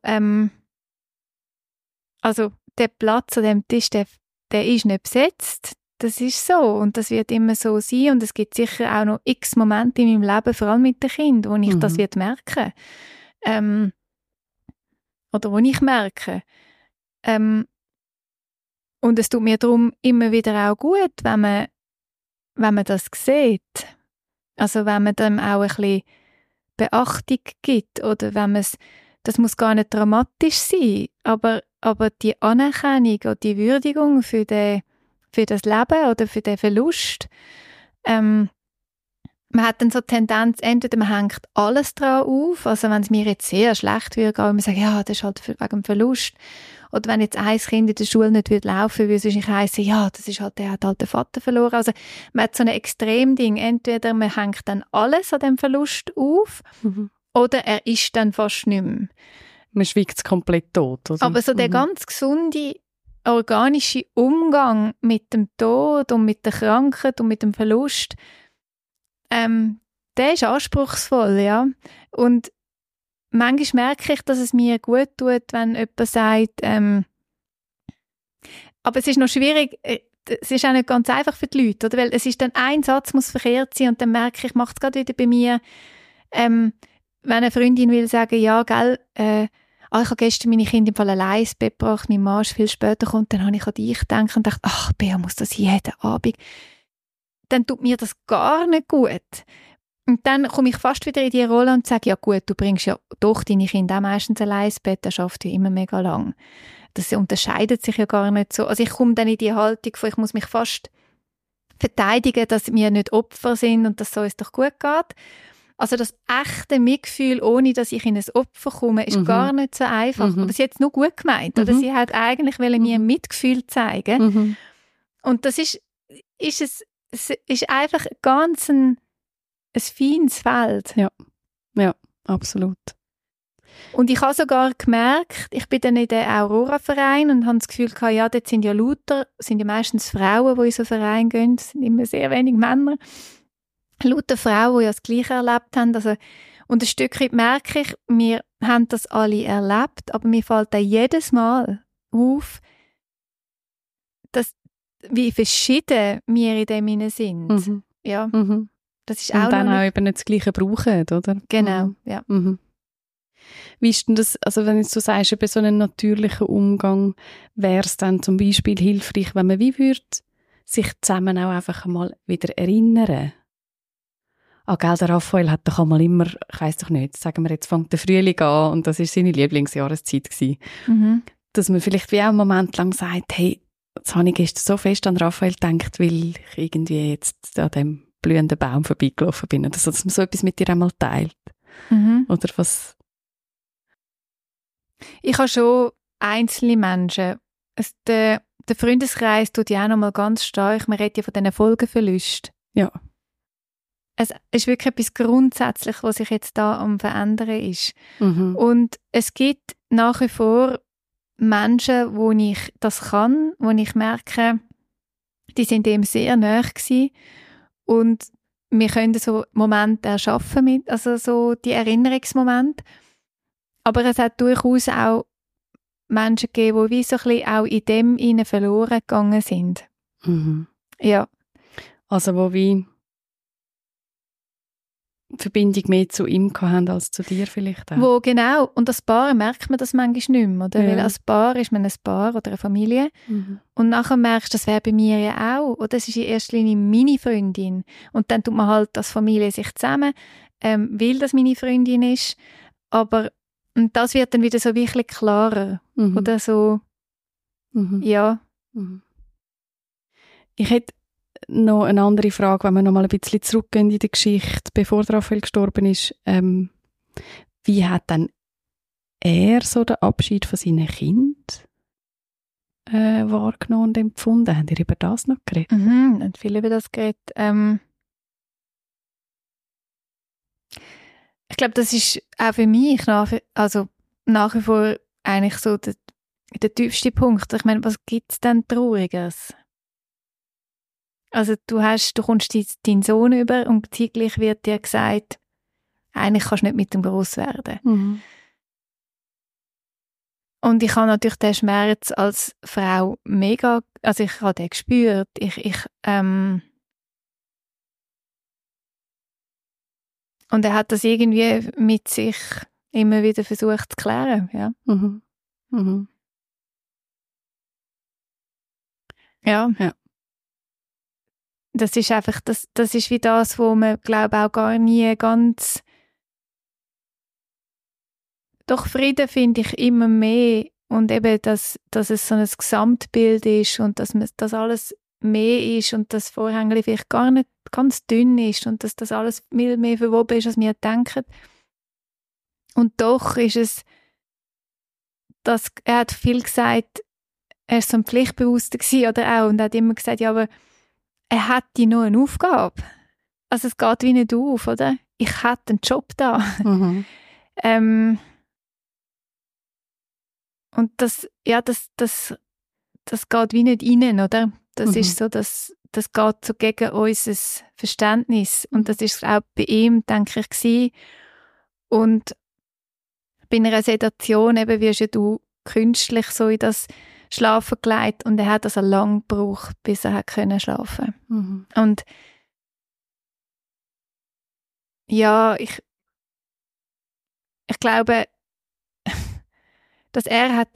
Also der Platz an dem Tisch, der ist nicht besetzt. Das ist so und das wird immer so sein und es gibt sicher auch noch x Momente in meinem Leben, vor allem mit den Kindern, wo ich das wird merken. Oder wo ich merke. Und es tut mir darum immer wieder auch gut, wenn man das sieht. Also wenn man dem auch ein bisschen Beachtung gibt oder wenn man das muss gar nicht dramatisch sein, aber die Anerkennung oder die Würdigung für das Leben oder für den Verlust. Man hat dann so die Tendenz, entweder man hängt alles dran auf, also wenn es mir jetzt sehr schlecht würde, und man sagt, ja, das ist halt wegen dem Verlust. Oder wenn jetzt ein Kind in der Schule nicht laufen würde, würde es heissen, ja, das ist halt, der hat halt den Vater verloren. Also man hat so ein Extremding, entweder man hängt dann alles an dem Verlust auf, oder er ist dann fast nicht mehr. Man schweigt es komplett tot. Oder? Aber so der ganz gesunde, organische Umgang mit dem Tod und mit der Krankheit und mit dem Verlust, der ist anspruchsvoll, ja. Und manchmal merke ich, dass es mir gut tut, wenn jemand sagt, aber es ist noch schwierig, es ist auch nicht ganz einfach für die Leute, oder? Weil es ist dann ein Satz muss verkehrt sein und dann merke ich, macht es gerade wieder bei mir, wenn eine Freundin will sagen, ja, gell, ich habe gestern meine Kinder im Fall allein ins Bett gebracht, mein Mann ist viel später gekommen, dann habe ich an dich gedacht und dachte, ach, Bea, muss das jeden Abend? Dann tut mir das gar nicht gut. Und dann komme ich fast wieder in die Rolle und sage, ja gut, du bringst ja doch deine Kinder auch meistens allein ins Bett, das schafft ja immer mega lang. Das unterscheidet sich ja gar nicht so. Also ich komme dann in die Haltung von, ich muss mich fast verteidigen, dass wir nicht Opfer sind und dass es uns doch gut geht. Also das echte Mitgefühl, ohne dass ich in ein Opfer komme, ist gar nicht so einfach. Aber sie hat es nur gut gemeint. Oder sie hat eigentlich mir Mitgefühl zeigen. Und das ist einfach ganz ein feines Feld. Ja, absolut. Und ich habe sogar gemerkt, ich bin dann in den Aurora-Verein und habe das Gefühl gehabt, ja, dort sind ja meistens Frauen, die in so einen Verein gehen, es sind immer sehr wenig Männer. Lauter Frauen, die ja das Gleiche erlebt haben. Also, und ein Stückchen merke ich, wir haben das alle erlebt, aber mir fällt auch jedes Mal auf, dass, wie verschieden wir in dem hinein sind. Ja. Das ist und auch dann noch auch eben nicht das Gleiche brauchen, oder? Genau, ja. Wie ist denn das, also wenn du sagst, eben so einen natürlichen Umgang, wäre es dann zum Beispiel hilfreich, wenn man wie würde sich zusammen auch einfach mal wieder erinnern? Gell, der Raphael hat doch einmal immer, ich weiss doch nicht, sagen wir jetzt fängt der Frühling an und das war seine Lieblingsjahreszeit gewesen. Dass man vielleicht wie auch einen Moment lang sagt, hey, jetzt habe ich gestern so fest an Raphael gedacht, weil ich irgendwie jetzt an dem blühenden Baum vorbeigelaufen bin. Oder so, dass man so etwas mit dir einmal teilt. Oder was? Ich habe schon einzelne Menschen. Der Freundeskreis tut ja auch noch mal ganz stark, man redet ja von diesen Folgeverlusten. Ja. es ist wirklich etwas Grundsätzliches, was sich jetzt da am Verändern ist. Mhm. Und es gibt nach wie vor Menschen, wo ich das kann, wo ich merke, die sind dem sehr nahe gewesen. Und wir können so Momente erschaffen, also so die Erinnerungsmomente. Aber es hat durchaus auch Menschen gegeben, die wie so ein bisschen auch in dem innen verloren gegangen sind. Mhm. Ja. Also wo wie Verbindung mehr zu ihm haben als zu dir vielleicht auch. Wo genau, und als Paar merkt man das manchmal nicht mehr, oder? Ja. Weil als Paar ist man ein Paar oder eine Familie Mhm. und nachher merkst du, das wäre bei mir ja auch, oder das ist in erster Linie meine Freundin und dann tut man halt als Familie sich zusammen, weil das meine Freundin ist, aber und das wird dann wieder so wirklich klarer, Mhm. oder so, Mhm. ja. Mhm. Ich hätte noch eine andere Frage, wenn wir noch mal ein bisschen zurückgehen in die Geschichte, bevor der Raphael gestorben ist. Wie hat dann er so den Abschied von seinen Kindern wahrgenommen und empfunden? Habt ihr über das noch geredet? Und viel über das geredet. Ich glaube, das ist auch für mich nach wie vor eigentlich so der tiefste Punkt. Ich meine, was gibt es denn Trauriges? Also du kommst deinen Sohn über und zeitgleich wird dir gesagt, eigentlich kannst du nicht mit dem gross werden. Mhm. Und ich habe natürlich den Schmerz als Frau mega, also ich habe den gespürt. Und er hat das irgendwie mit sich immer wieder versucht zu klären, ja. Mhm. Mhm. Ja. Ja. Das ist einfach, das ist wie das, wo man, glaube ich, auch gar nie ganz... Doch Frieden finde ich immer mehr und eben, dass es so ein Gesamtbild ist und dass alles mehr ist und das Vorhängli vielleicht gar nicht ganz dünn ist und dass das alles viel mehr verwoben ist, als wir denken. Und doch ist es, er hat viel gesagt, er war so ein Pflichtbewusster gewesen, oder auch, und er hat immer gesagt, ja, aber er hätte noch eine Aufgabe. Also es geht wie nicht auf, oder? Ich hätte einen Job da. Mhm. Und das geht wie nicht rein, oder? Das Mhm. ist so, das geht so gegen unser Verständnis. Und das ist auch bei ihm, denke ich, gewesen. Und bei einer Sedation eben wirst ja du künstlich so in das Schlafen gelegt und er hat also lang gebraucht, bis er können schlafen. Mhm. Und ja, ich glaube, dass er hat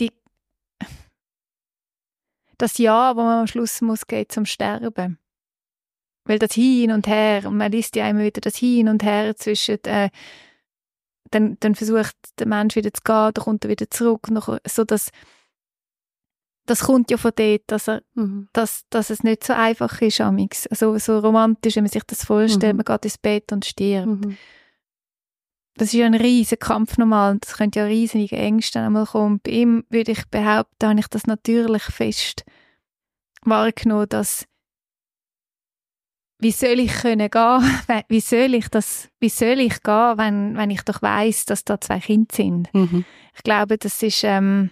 das Ja, wo man am Schluss muss gehen zum Sterben. Weil das Hin und Her, und man liest ja immer wieder das Hin und Her zwischen, dann versucht der Mensch wieder zu gehen, dann kommt er wieder zurück, noch, so das kommt ja von dort, dass es nicht so einfach ist, amix. Also so romantisch, wenn man sich das vorstellt, man geht ins Bett und stirbt. Mhm. Das ist ja ein riesiger Kampf normal und das könnte ja riesige Ängste einmal kommen. Bei ihm würde ich behaupten, habe ich das natürlich fest wahrgenommen, dass wie soll ich gehen, wenn ich doch weiss, dass da 2 Kinder sind. Mhm. Ich glaube, das ist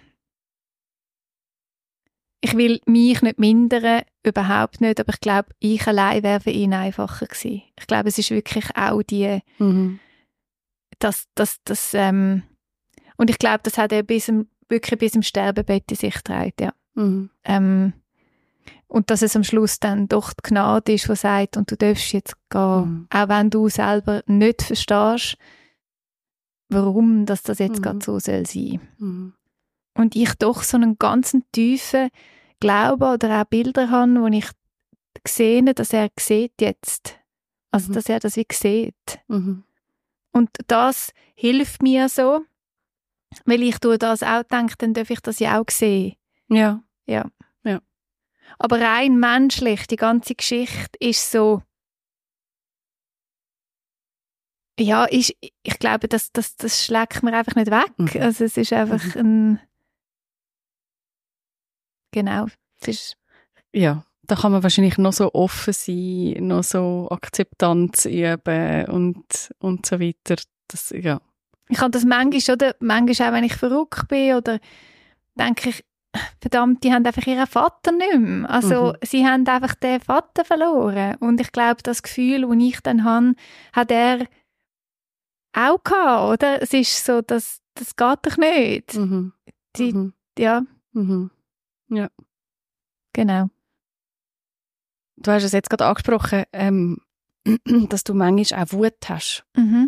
ich will mich nicht mindern, überhaupt nicht, aber ich glaube, ich allein wäre für ihn einfacher gewesen. Ich glaube, es ist wirklich auch und ich glaube, das hat er wirklich bis im Sterbebett in sich getragen, ja. Mhm. Und dass es am Schluss dann doch die Gnade ist, die sagt, und du darfst jetzt gehen, auch wenn du selber nicht verstehst, warum das jetzt gerade so soll sein. Mhm. Und ich doch so einen ganz tiefen Glauben oder auch Bilder habe, wo ich sehe, dass er sieht jetzt. Also, dass er das wie sieht. Mhm. Und das hilft mir so, weil ich durch das auch denke, dann darf ich das ja auch sehen. Ja. Ja. Ja. Aber rein menschlich, die ganze Geschichte ist so, ja, ich glaube, das schlägt mir einfach nicht weg. Mhm. Also es ist einfach genau, es ist... Ja, Da kann man wahrscheinlich noch so offen sein, noch so Akzeptanz üben und so weiter. Das, ja. Ich habe das manchmal auch, wenn ich verrückt bin, oder denke ich, verdammt, die haben einfach ihren Vater nicht mehr. Also, sie haben einfach den Vater verloren. Und ich glaube, das Gefühl, das ich dann habe, hat er auch gehabt, oder? Es ist so, das geht doch nicht. Ja. Ja. Genau. Du hast es jetzt gerade angesprochen, dass du manchmal auch Wut hast.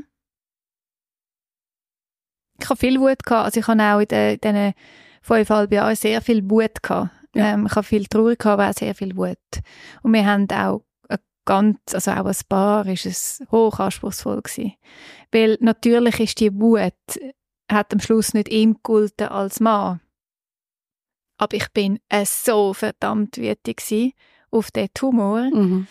Ich habe viel Wut gehabt. Also ich habe auch in diesen 5,5 Jahren sehr viel Wut gehabt. Ja. Ich habe viel Trauer gehabt, aber auch sehr viel Wut. Und wir haben auch also auch als Paar ist es hoch anspruchsvoll gewesen. Weil natürlich ist die Wut, hat am Schluss nicht ihm gegolten als Mann. Aber ich bin so verdammt wütig gewesen auf den Tumor.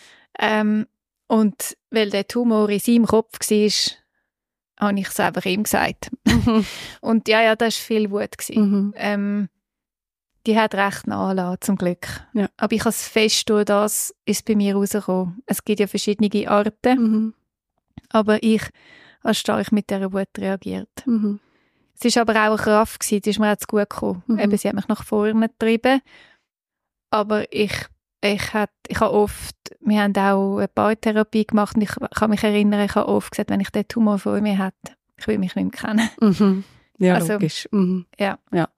Und weil der Tumor in seinem Kopf war, habe ich es einfach ihm gesagt. Und ja, das war viel Wut gewesen. Die hat recht nachgelassen, zum Glück. Ja. Aber ich habe es fest durch das ist bei mir rausgekommen. Es gibt ja verschiedene Arten. Aber ich habe stark mit dieser Wut reagiert. Es war aber auch eine Kraft gewesen, die ist mir auch zu gut gekommen. Eben, sie hat mich nach vorne getrieben. Aber ich habe oft, wir haben auch eine Paartherapie gemacht und ich kann mich erinnern, ich habe oft gesagt, wenn ich den Tumor vor mir hätte, ich will mich nicht mehr kennen. Ja, also, logisch. Ja.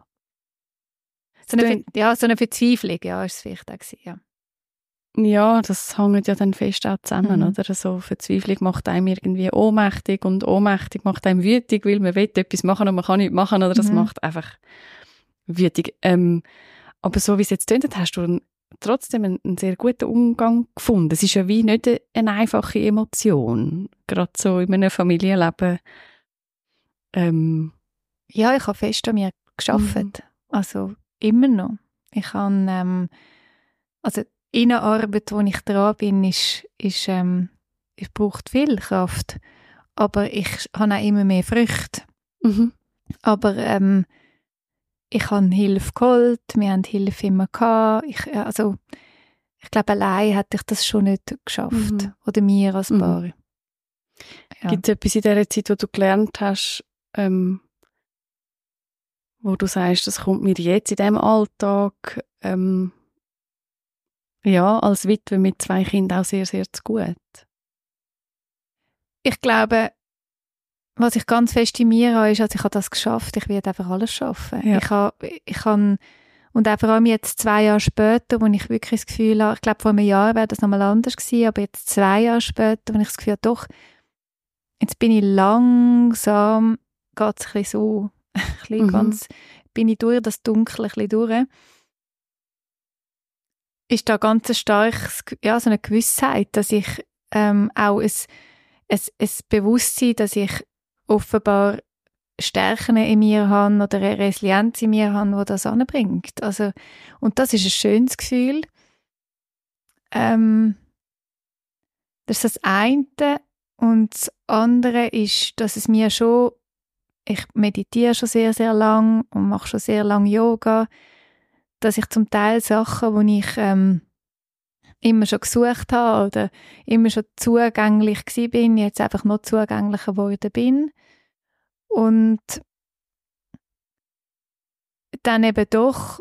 So eine Verzweiflung, ja, ist es vielleicht auch gewesen, ja. Ja, das hängt ja dann fest auch zusammen, oder? So Verzweiflung macht einem irgendwie ohnmächtig und ohnmächtig macht einem wütig, weil man will etwas machen und man kann nichts machen, oder das macht einfach wütig. Aber so wie es jetzt tönt, hast du trotzdem einen sehr guten Umgang gefunden. Es ist ja wie nicht eine einfache Emotion, gerade so in einem Familienleben. Ja, ich habe fest an mir gearbeitet. Also immer noch. Ich habe, also Innenarbeit, wo ich dran bin, es braucht viel Kraft. Aber ich habe auch immer mehr Früchte. Aber ich habe Hilfe geholt, wir haben Hilfe immer gehabt. Ich glaube, allein hätte ich das schon nicht geschafft. Oder wir als Paar. Ja. Gibt es etwas in dieser Zeit, wo du gelernt hast, wo du sagst, das kommt mir jetzt in diesem Alltag, als Witwe mit 2 Kindern auch sehr, sehr zu gut? Ich glaube, was ich ganz fest in mir habe, ist, dass ich das geschafft habe. Ich werde einfach alles schaffen. Ja. Und auch vor allem jetzt 2 Jahre später, wo ich wirklich das Gefühl habe, ich glaube, vor einem Jahr wäre das nochmal anders gewesen, aber jetzt 2 Jahre später, wo ich das Gefühl habe, doch, jetzt bin ich langsam, geht es ein bisschen so, bin ich durch das Dunkle ein bisschen durch. Ist da ganz ein starkes, so eine Gewissheit, dass ich auch ein Bewusstsein, dass ich offenbar Stärken in mir habe oder eine Resilienz in mir habe, die das anbringt. Also, und das ist ein schönes Gefühl. Das ist das eine. Und das andere ist, dass es mir schon, ich meditiere schon sehr, sehr lang und mache schon sehr lange Yoga, dass ich zum Teil Sachen, die ich immer schon gesucht habe oder immer schon zugänglich gewesen bin, jetzt einfach noch zugänglicher geworden bin. Und dann eben doch,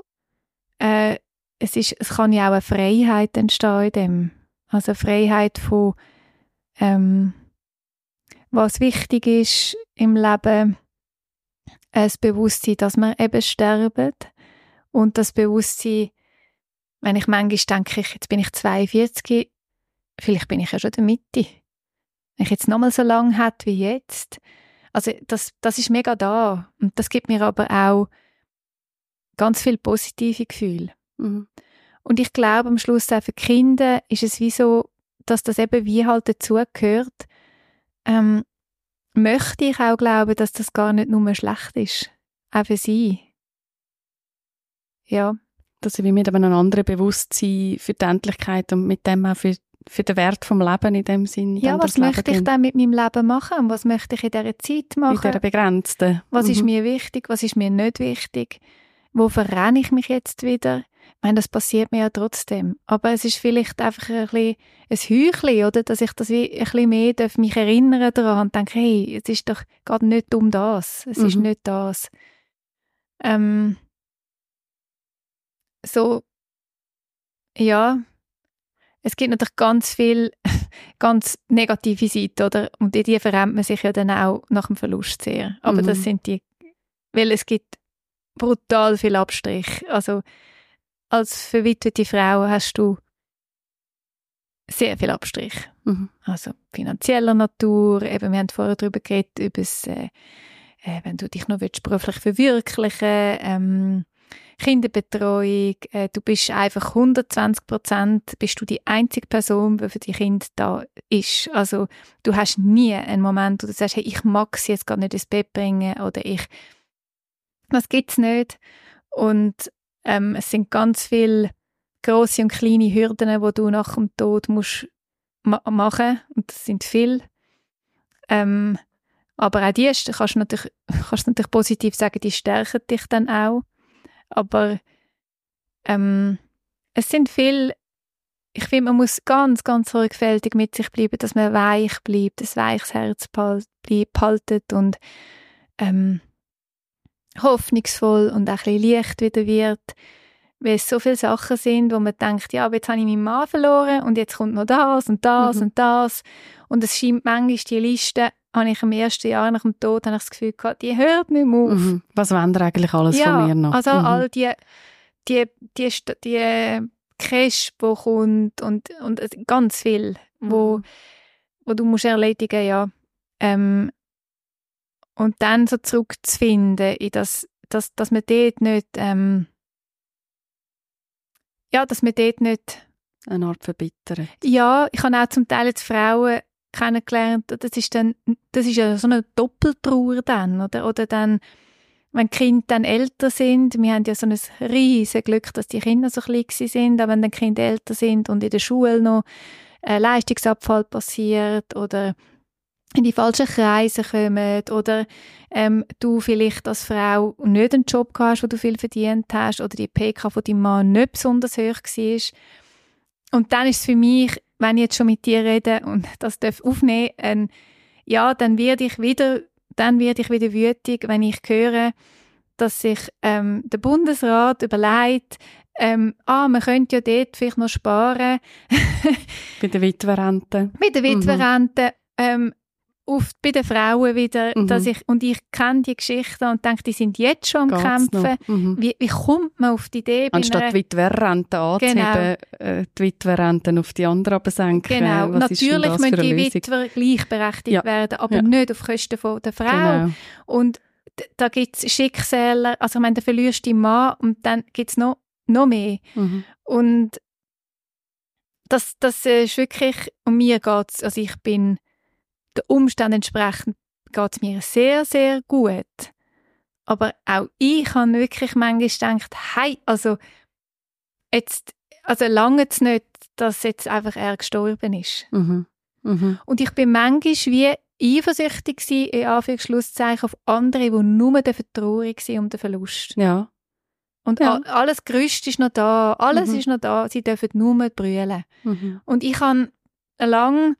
es kann ja auch eine Freiheit entstehen in dem. Also eine Freiheit von, was wichtig ist im Leben, das Bewusstsein, dass wir eben sterben und das Bewusstsein, wenn ich manchmal denke, jetzt bin ich 42, vielleicht bin ich ja schon in der Mitte. Wenn ich jetzt nochmal so lange hätte wie jetzt. Also das ist mega da. Und das gibt mir aber auch ganz viel positive Gefühle. Und ich glaube, am Schluss auch für die Kinder ist es wie so, dass das eben wie halt dazugehört. Möchte ich auch glauben, dass das gar nicht nur schlecht ist. Auch für sie. Ja. Dass sie wie mit einem anderen Bewusstsein für die Endlichkeit und mit dem auch für den Wert vom Leben in dem Sinn. Ja, was möchte ich dann mit meinem Leben machen? Was möchte ich in dieser Zeit machen? In dieser begrenzten. Was ist mir wichtig? Was ist mir nicht wichtig? Wo verrenne ich mich jetzt wieder? meine, das passiert mir ja trotzdem. Aber es ist vielleicht einfach ein bisschen ein Heuchlein, oder? Dass ich das wie ein bisschen mehr mich erinnern daran und denke, hey, es ist doch gerade nicht um das. Es ist nicht das. So, ja, es gibt natürlich ganz viel, ganz negative Seiten, oder? Und die verrennt man sich ja dann auch nach dem Verlust sehr. Aber das sind die, weil es gibt brutal viel Abstrich. Also, als verwitwete Frau hast du sehr viel Abstrich. Also finanzieller Natur, eben, wir haben vorher darüber geredet, über das, wenn du dich noch beruflich verwirklichen, Kinderbetreuung, du bist einfach 120%, bist du die einzige Person, die für die Kinder da ist. Also du hast nie einen Moment, wo du sagst, hey, ich mag sie jetzt gar nicht ins Bett bringen oder das gibt's nicht. Und es sind ganz viele grosse und kleine Hürden, die du nach dem Tod musst machen. Und das sind viele. Aber auch die kannst du natürlich positiv sagen, die stärken dich dann auch. Aber es sind viele, ich finde, man muss ganz, ganz sorgfältig mit sich bleiben, dass man weich bleibt, ein weiches Herz behaltet und hoffnungsvoll und auch ein bisschen leicht wieder wird, weil es so viele Sachen sind, wo man denkt, ja, aber jetzt habe ich meinen Mann verloren und jetzt kommt noch das und das und das und es scheint manchmal, die Liste, habe ich im ersten Jahr nach dem Tod habe ich das Gefühl gehabt, die hört nicht mehr auf. Was wollen ihr eigentlich alles von mir noch? Also all die Cash, die kommt und ganz viel, wo du musst erledigen, ja. Und dann so zurückzufinden in das, dass man dort nicht, dass man dort nicht eine Art verbittert. Ja, ich habe auch zum Teil jetzt Frauen kennengelernt, das ist ja so eine Doppeltrauer dann, oder dann, wenn die Kinder dann älter sind, wir haben ja so ein riesiges Glück, dass die Kinder so klein sind, aber wenn dann die Kinder älter sind und in der Schule noch Leistungsabfall passiert oder in die falschen Kreise kommen oder du vielleicht als Frau nicht einen Job hast, wo du viel verdient hast oder die PK von deinem Mann nicht besonders hoch war. Und dann ist es für mich, wenn ich jetzt schon mit dir rede und das aufnehmen darf, dann werde ich wieder wütig, wenn ich höre, dass sich der Bundesrat überlegt, man könnte ja dort vielleicht noch sparen. Bei den Witwerrenten. Bei den Witwerrenten, bei den Frauen wieder, ich kenne die Geschichten und denke, die sind jetzt schon am Kämpfen. Wie kommt man auf die Idee? Anstatt die Witwerrenten anzuheben, die Witwerrenten auf die anderen senken. Genau, natürlich müssen die Witwer gleichberechtigt werden, aber nicht auf Kosten der Frau. Genau. Und da gibt es Schicksale, also ich meine, da verlierst du deinen Mann und dann gibt es noch mehr. Und das ist wirklich, um mir geht es, also ich bin den Umständen entsprechend geht es mir sehr, sehr gut. Aber auch ich habe wirklich manchmal gedacht, hey, also lange es nicht, dass jetzt einfach er gestorben ist. Und ich bin manchmal wie eifersüchtig gewesen, in Anführungs-Schlusszeichen, auf andere, die nur traurig waren um den Verlust. Ja. Und alles Gerüst ist noch da, alles ist noch da, sie dürfen nur brüllen. Und ich habe lange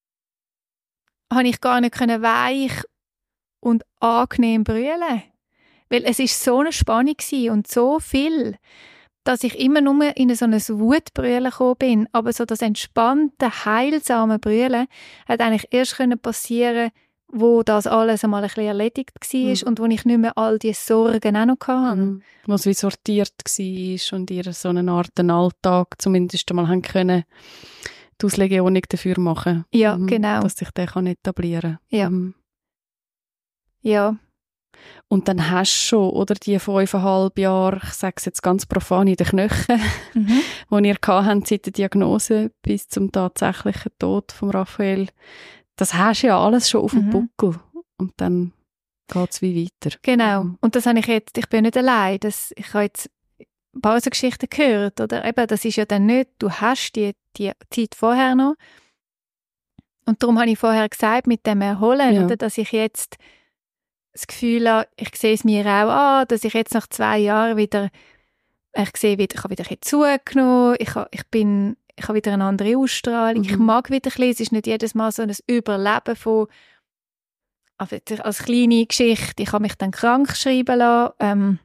ich gar nicht weich und angenehm brüllen. Weil es ist so eine Spannung gewesen und so viel, dass ich immer nur in so ein Wutbrüllen gekommen bin. Aber so das entspannte, heilsame Brüllen hat eigentlich erst passieren, wo das alles einmal ein bisschen erledigt war und wo ich nicht mehr all diese Sorgen auch noch hatte. Wo es wie sortiert war und ihr so eine Art Alltag zumindest einmal haben können, die Auslegeordnung dafür machen. Ja, genau. Dass sich der etablieren kann. Ja. Und dann hast du schon, oder, die 5,5 Jahre, ich sage es jetzt ganz profan, in den Knöcheln, die ihr hattet, seit der Diagnose bis zum tatsächlichen Tod von Raphael. Das hast du ja alles schon auf dem Buckel. Und dann geht es wie weiter. Genau. Und das habe ich bin nicht allein. Ich habe jetzt ein paar so Geschichten gehört, oder? Eben, das ist ja dann nicht, du hast die Zeit vorher noch. Und darum habe ich vorher gesagt, mit dem Erholen, oder, dass ich jetzt das Gefühl habe, ich sehe es mir auch an, dass ich jetzt nach 2 Jahren wieder Ich sehe wieder, ich habe wieder ein bisschen zugenommen, ich habe wieder eine andere Ausstrahlung, ich mag wieder ein bisschen, es ist nicht jedes Mal so ein Überleben von, als kleine Geschichte, ich habe mich dann krank schreiben lassen,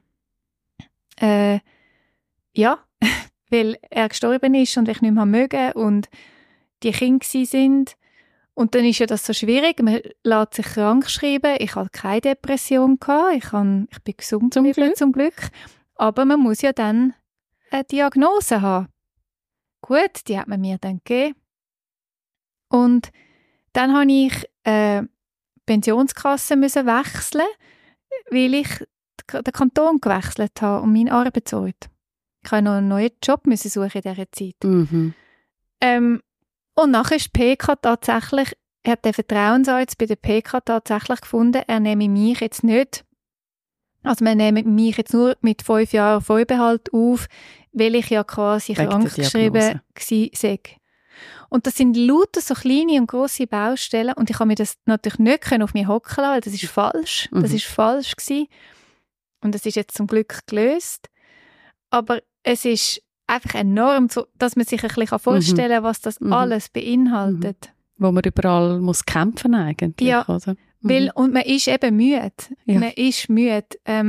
weil er gestorben ist und ich nicht mehr mögen und die Kinder sind. Und dann ist ja das so schwierig, man lässt sich krank schreiben, ich hatte keine Depression, ich bin gesund zum Glück. Aber man muss ja dann eine Diagnose haben. Gut, die hat man mir dann gegeben. Und dann habe ich Pensionskasse müssen wechseln, weil ich den Kanton gewechselt habe und meinen Arbeitsort. Ich habe noch einen neuen Job müssen suchen in dieser Zeit. Mhm. Und nachher ist die PK tatsächlich, er hat den Vertrauensarzt bei der PK tatsächlich gefunden, er nehme mich jetzt nicht, also man nehme mich jetzt nur mit 5 Jahren Vorbehalt auf, weil ich ja quasi krankgeschrieben war. Und das sind lauter so kleine und grosse Baustellen und ich habe mir das natürlich nicht auf mich hocken lassen, weil das ist falsch. Das ist falsch gewesen. Und das ist jetzt zum Glück gelöst. Aber es ist einfach enorm, dass man sich ein bisschen vorstellen kann, was das alles beinhaltet. Wo man überall muss kämpfen eigentlich, ja, oder? Weil, und man ist eben müde. Ja. Man ist müde.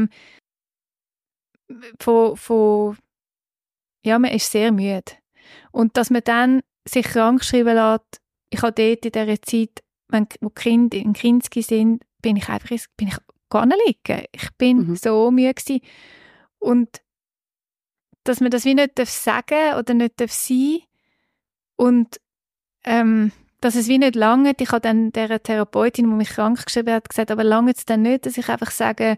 Man ist sehr müde. Und dass man dann sich krank schreiben lässt, ich habe dort in dieser Zeit, wo die Kinder in Kinski sind, bin ich gar nicht liegen. Ich bin so müde gewesen. Und dass man das wie nicht sagen darf oder nicht sein darf. Und dass es wie nicht lange. Ich habe dann der Therapeutin, die mich krank geschrieben hat, gesagt, aber lange es dann nicht, dass ich einfach sage,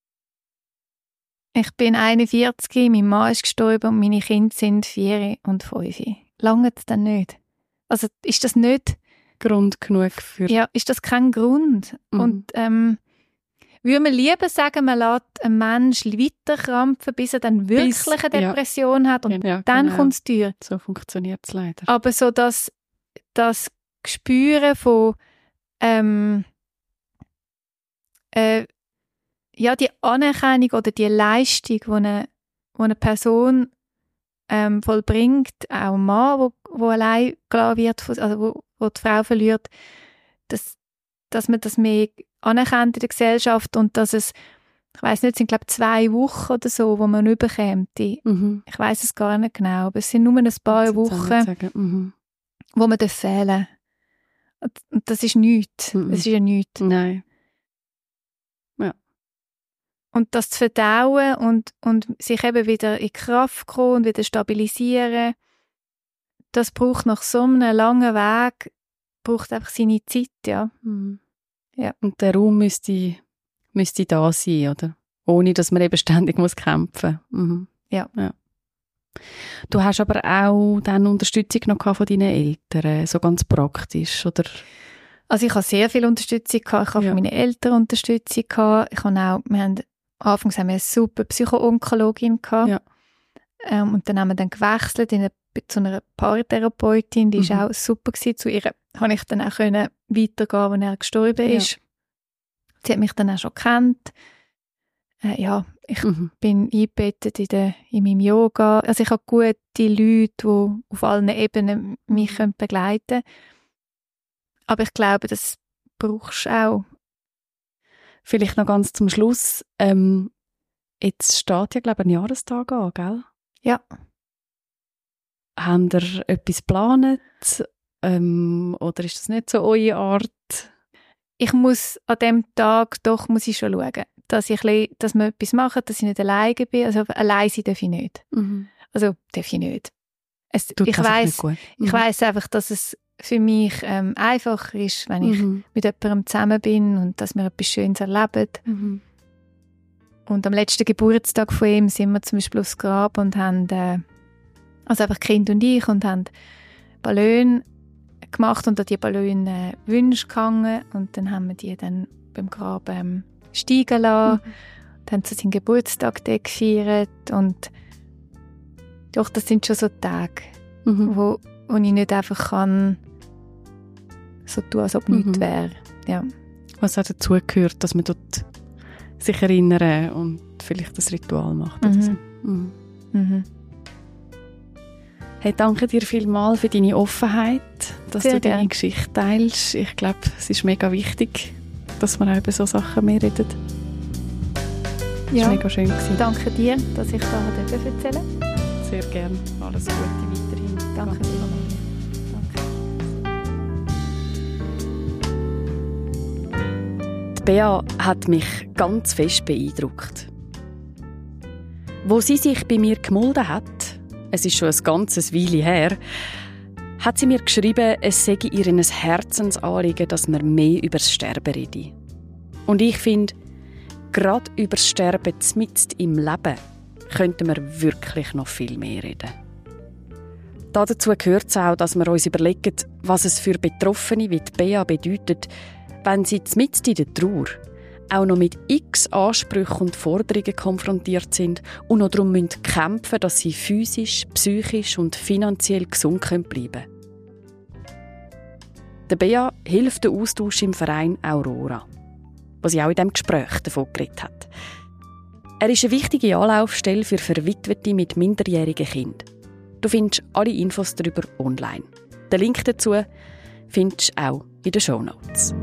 ich bin 41, mein Mann ist gestorben und meine Kinder sind 4 und 5. Lange es dann nicht. Also ist das nicht Grund genug für... Ja, ist das kein Grund. Und würde man lieber sagen, man lässt einen Menschen weiterkrampfen, bis er dann wirklich eine Depression hat und dann kommt es teuer. So funktioniert es leider. Aber so das Spüren von die Anerkennung oder die Leistung, die eine Person vollbringt, auch ein Mann, wo allein klar wird, also wo die Frau verliert, dass man das mehr anerkennt in der Gesellschaft und dass es, ich weiss nicht, es sind glaube ich 2 Wochen oder so, wo man überkommt. Ich weiss es gar nicht genau, aber es sind nur ein paar Wochen, wo man fehlen darf. Und das ist nichts. Das ist ja nichts. Nein. Ja. Und das zu verdauen und sich eben wieder in Kraft kommen und wieder stabilisieren, das braucht nach so einem langen Weg, braucht einfach seine Zeit, ja. Ja. Und der Raum müsste da sein, oder? Ohne, dass man eben ständig kämpfen muss. Ja. Du hast aber auch dann Unterstützung noch von deinen Eltern, so ganz praktisch, oder? Also ich habe sehr viel Unterstützung gehabt. Ich habe von meinen Eltern Unterstützung gehabt. Anfangs haben wir eine super Psycho-Onkologin gehabt. Ja. Und dann haben wir gewechselt zu einer Paartherapeutin, die war auch super gewesen. Zu ihr konnte ich dann auch weitergehen, als er gestorben ist. Sie hat mich dann auch schon gekannt. Ich bin eingebettet in meinem Yoga. Also ich habe gute Leute, die auf allen Ebenen mich begleiten können. Aber ich glaube, das brauchst du auch. Vielleicht noch ganz zum Schluss. Jetzt steht ja, glaube ich, ein Jahrestag an, gell? Ja. Habt ihr etwas geplant? Oder ist das nicht so eure Art? Ich muss an diesem Tag muss ich schon schauen, dass wir etwas machen, dass ich nicht alleine bin. Also allein sein darf ich nicht. Also darf ich nicht. Ich weiss einfach, dass es für mich einfacher ist, wenn ich mit jemandem zusammen bin und dass wir etwas Schönes erleben. Und am letzten Geburtstag von ihm sind wir zum Beispiel aufs Grab und haben, also einfach Kind und ich, und haben Ballone gemacht und an die Ballone Wünsche gehangen und dann haben wir die dann beim Grab steigen lassen. Dann haben sie seinen Geburtstag gefeiert und doch, das sind schon so Tage, wo ich nicht einfach kann so tun, als ob nichts wäre. Ja. Was auch dazu gehört, dass man dort sich erinnern und vielleicht das Ritual macht. Oder so. Hey, danke dir vielmals für deine Offenheit, dass Sehr du deine gern. Geschichte teilst. Ich glaube, es ist mega wichtig, dass wir auch über so Sachen mehr reden. Das war mega schön. Danke dir, dass ich da erzählen durfte. Sehr gerne. Alles Gute weiterhin. Danke dir. Die Bea hat mich ganz fest beeindruckt. Wo sie sich bei mir gemolden hat, es ist schon ein ganzes Weile her, hat sie mir geschrieben, es sei ihr ein Herzensanliegen, dass wir mehr über das Sterben reden. Und ich finde, gerade über das Sterben mitten im Leben könnten wir wirklich noch viel mehr reden. Dazu gehört es auch, dass wir uns überlegen, was es für Betroffene wie die Bea bedeutet, wenn sie mitten in der Trauer auch noch mit x Ansprüchen und Forderungen konfrontiert sind und noch darum kämpfen müssen, dass sie physisch, psychisch und finanziell gesund bleiben können. Der Bea hilft der Austausch im Verein Aurora, wo sie auch in diesem Gespräch davon geredet hat. Er ist eine wichtige Anlaufstelle für Verwitwete mit minderjährigen Kindern. Du findest alle Infos darüber online. Den Link dazu findest du auch in den Shownotes.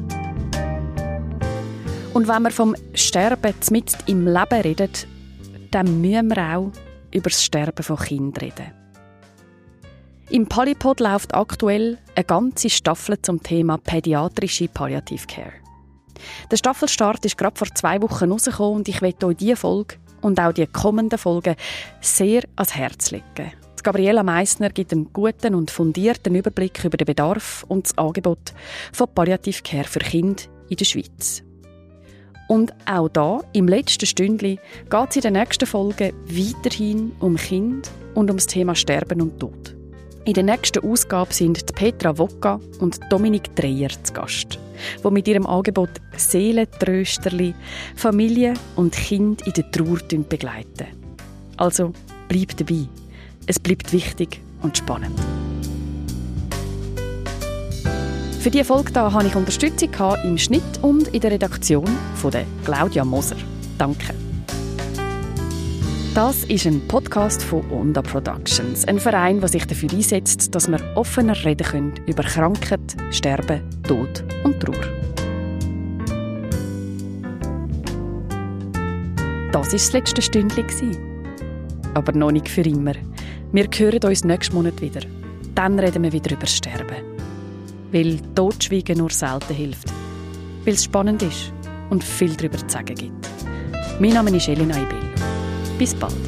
Und wenn wir vom Sterben mitten im Leben reden, dann müssen wir auch über das Sterben von Kindern reden. Im Polypod läuft aktuell eine ganze Staffel zum Thema pädiatrische Palliative Care. Der Staffelstart ist gerade vor 2 Wochen rausgekommen und ich möchte euch diese Folge und auch die kommenden Folgen sehr ans Herz legen. Gabriela Meissner gibt einen guten und fundierten Überblick über den Bedarf und das Angebot von Palliative Care für Kinder in der Schweiz. Und auch da, im letzten Stündchen, geht es in den nächsten Folgen weiterhin um Kinder und um das Thema Sterben und Tod. In der nächsten Ausgabe sind Petra Wocka und Dominik Dreyer zu Gast, die mit ihrem Angebot Seelentrösterli Familie und Kind in der Trauer begleiten. Also bleib dabei. Es bleibt wichtig und spannend. Für diese Folge hatte ich Unterstützung im Schnitt und in der Redaktion von der Claudia Moser. Danke. Das ist ein Podcast von Onda Productions, ein Verein, der sich dafür einsetzt, dass wir offener reden können über Krankheit, Sterben, Tod und Trauer. Das war das letzte Stündchen. Aber noch nicht für immer. Wir hören uns nächsten Monat wieder. Dann reden wir wieder über das Sterben. Weil Totschweigen nur selten hilft. Weil es spannend ist und viel darüber zu sagen gibt. Mein Name ist Elena Ibel. Bis bald.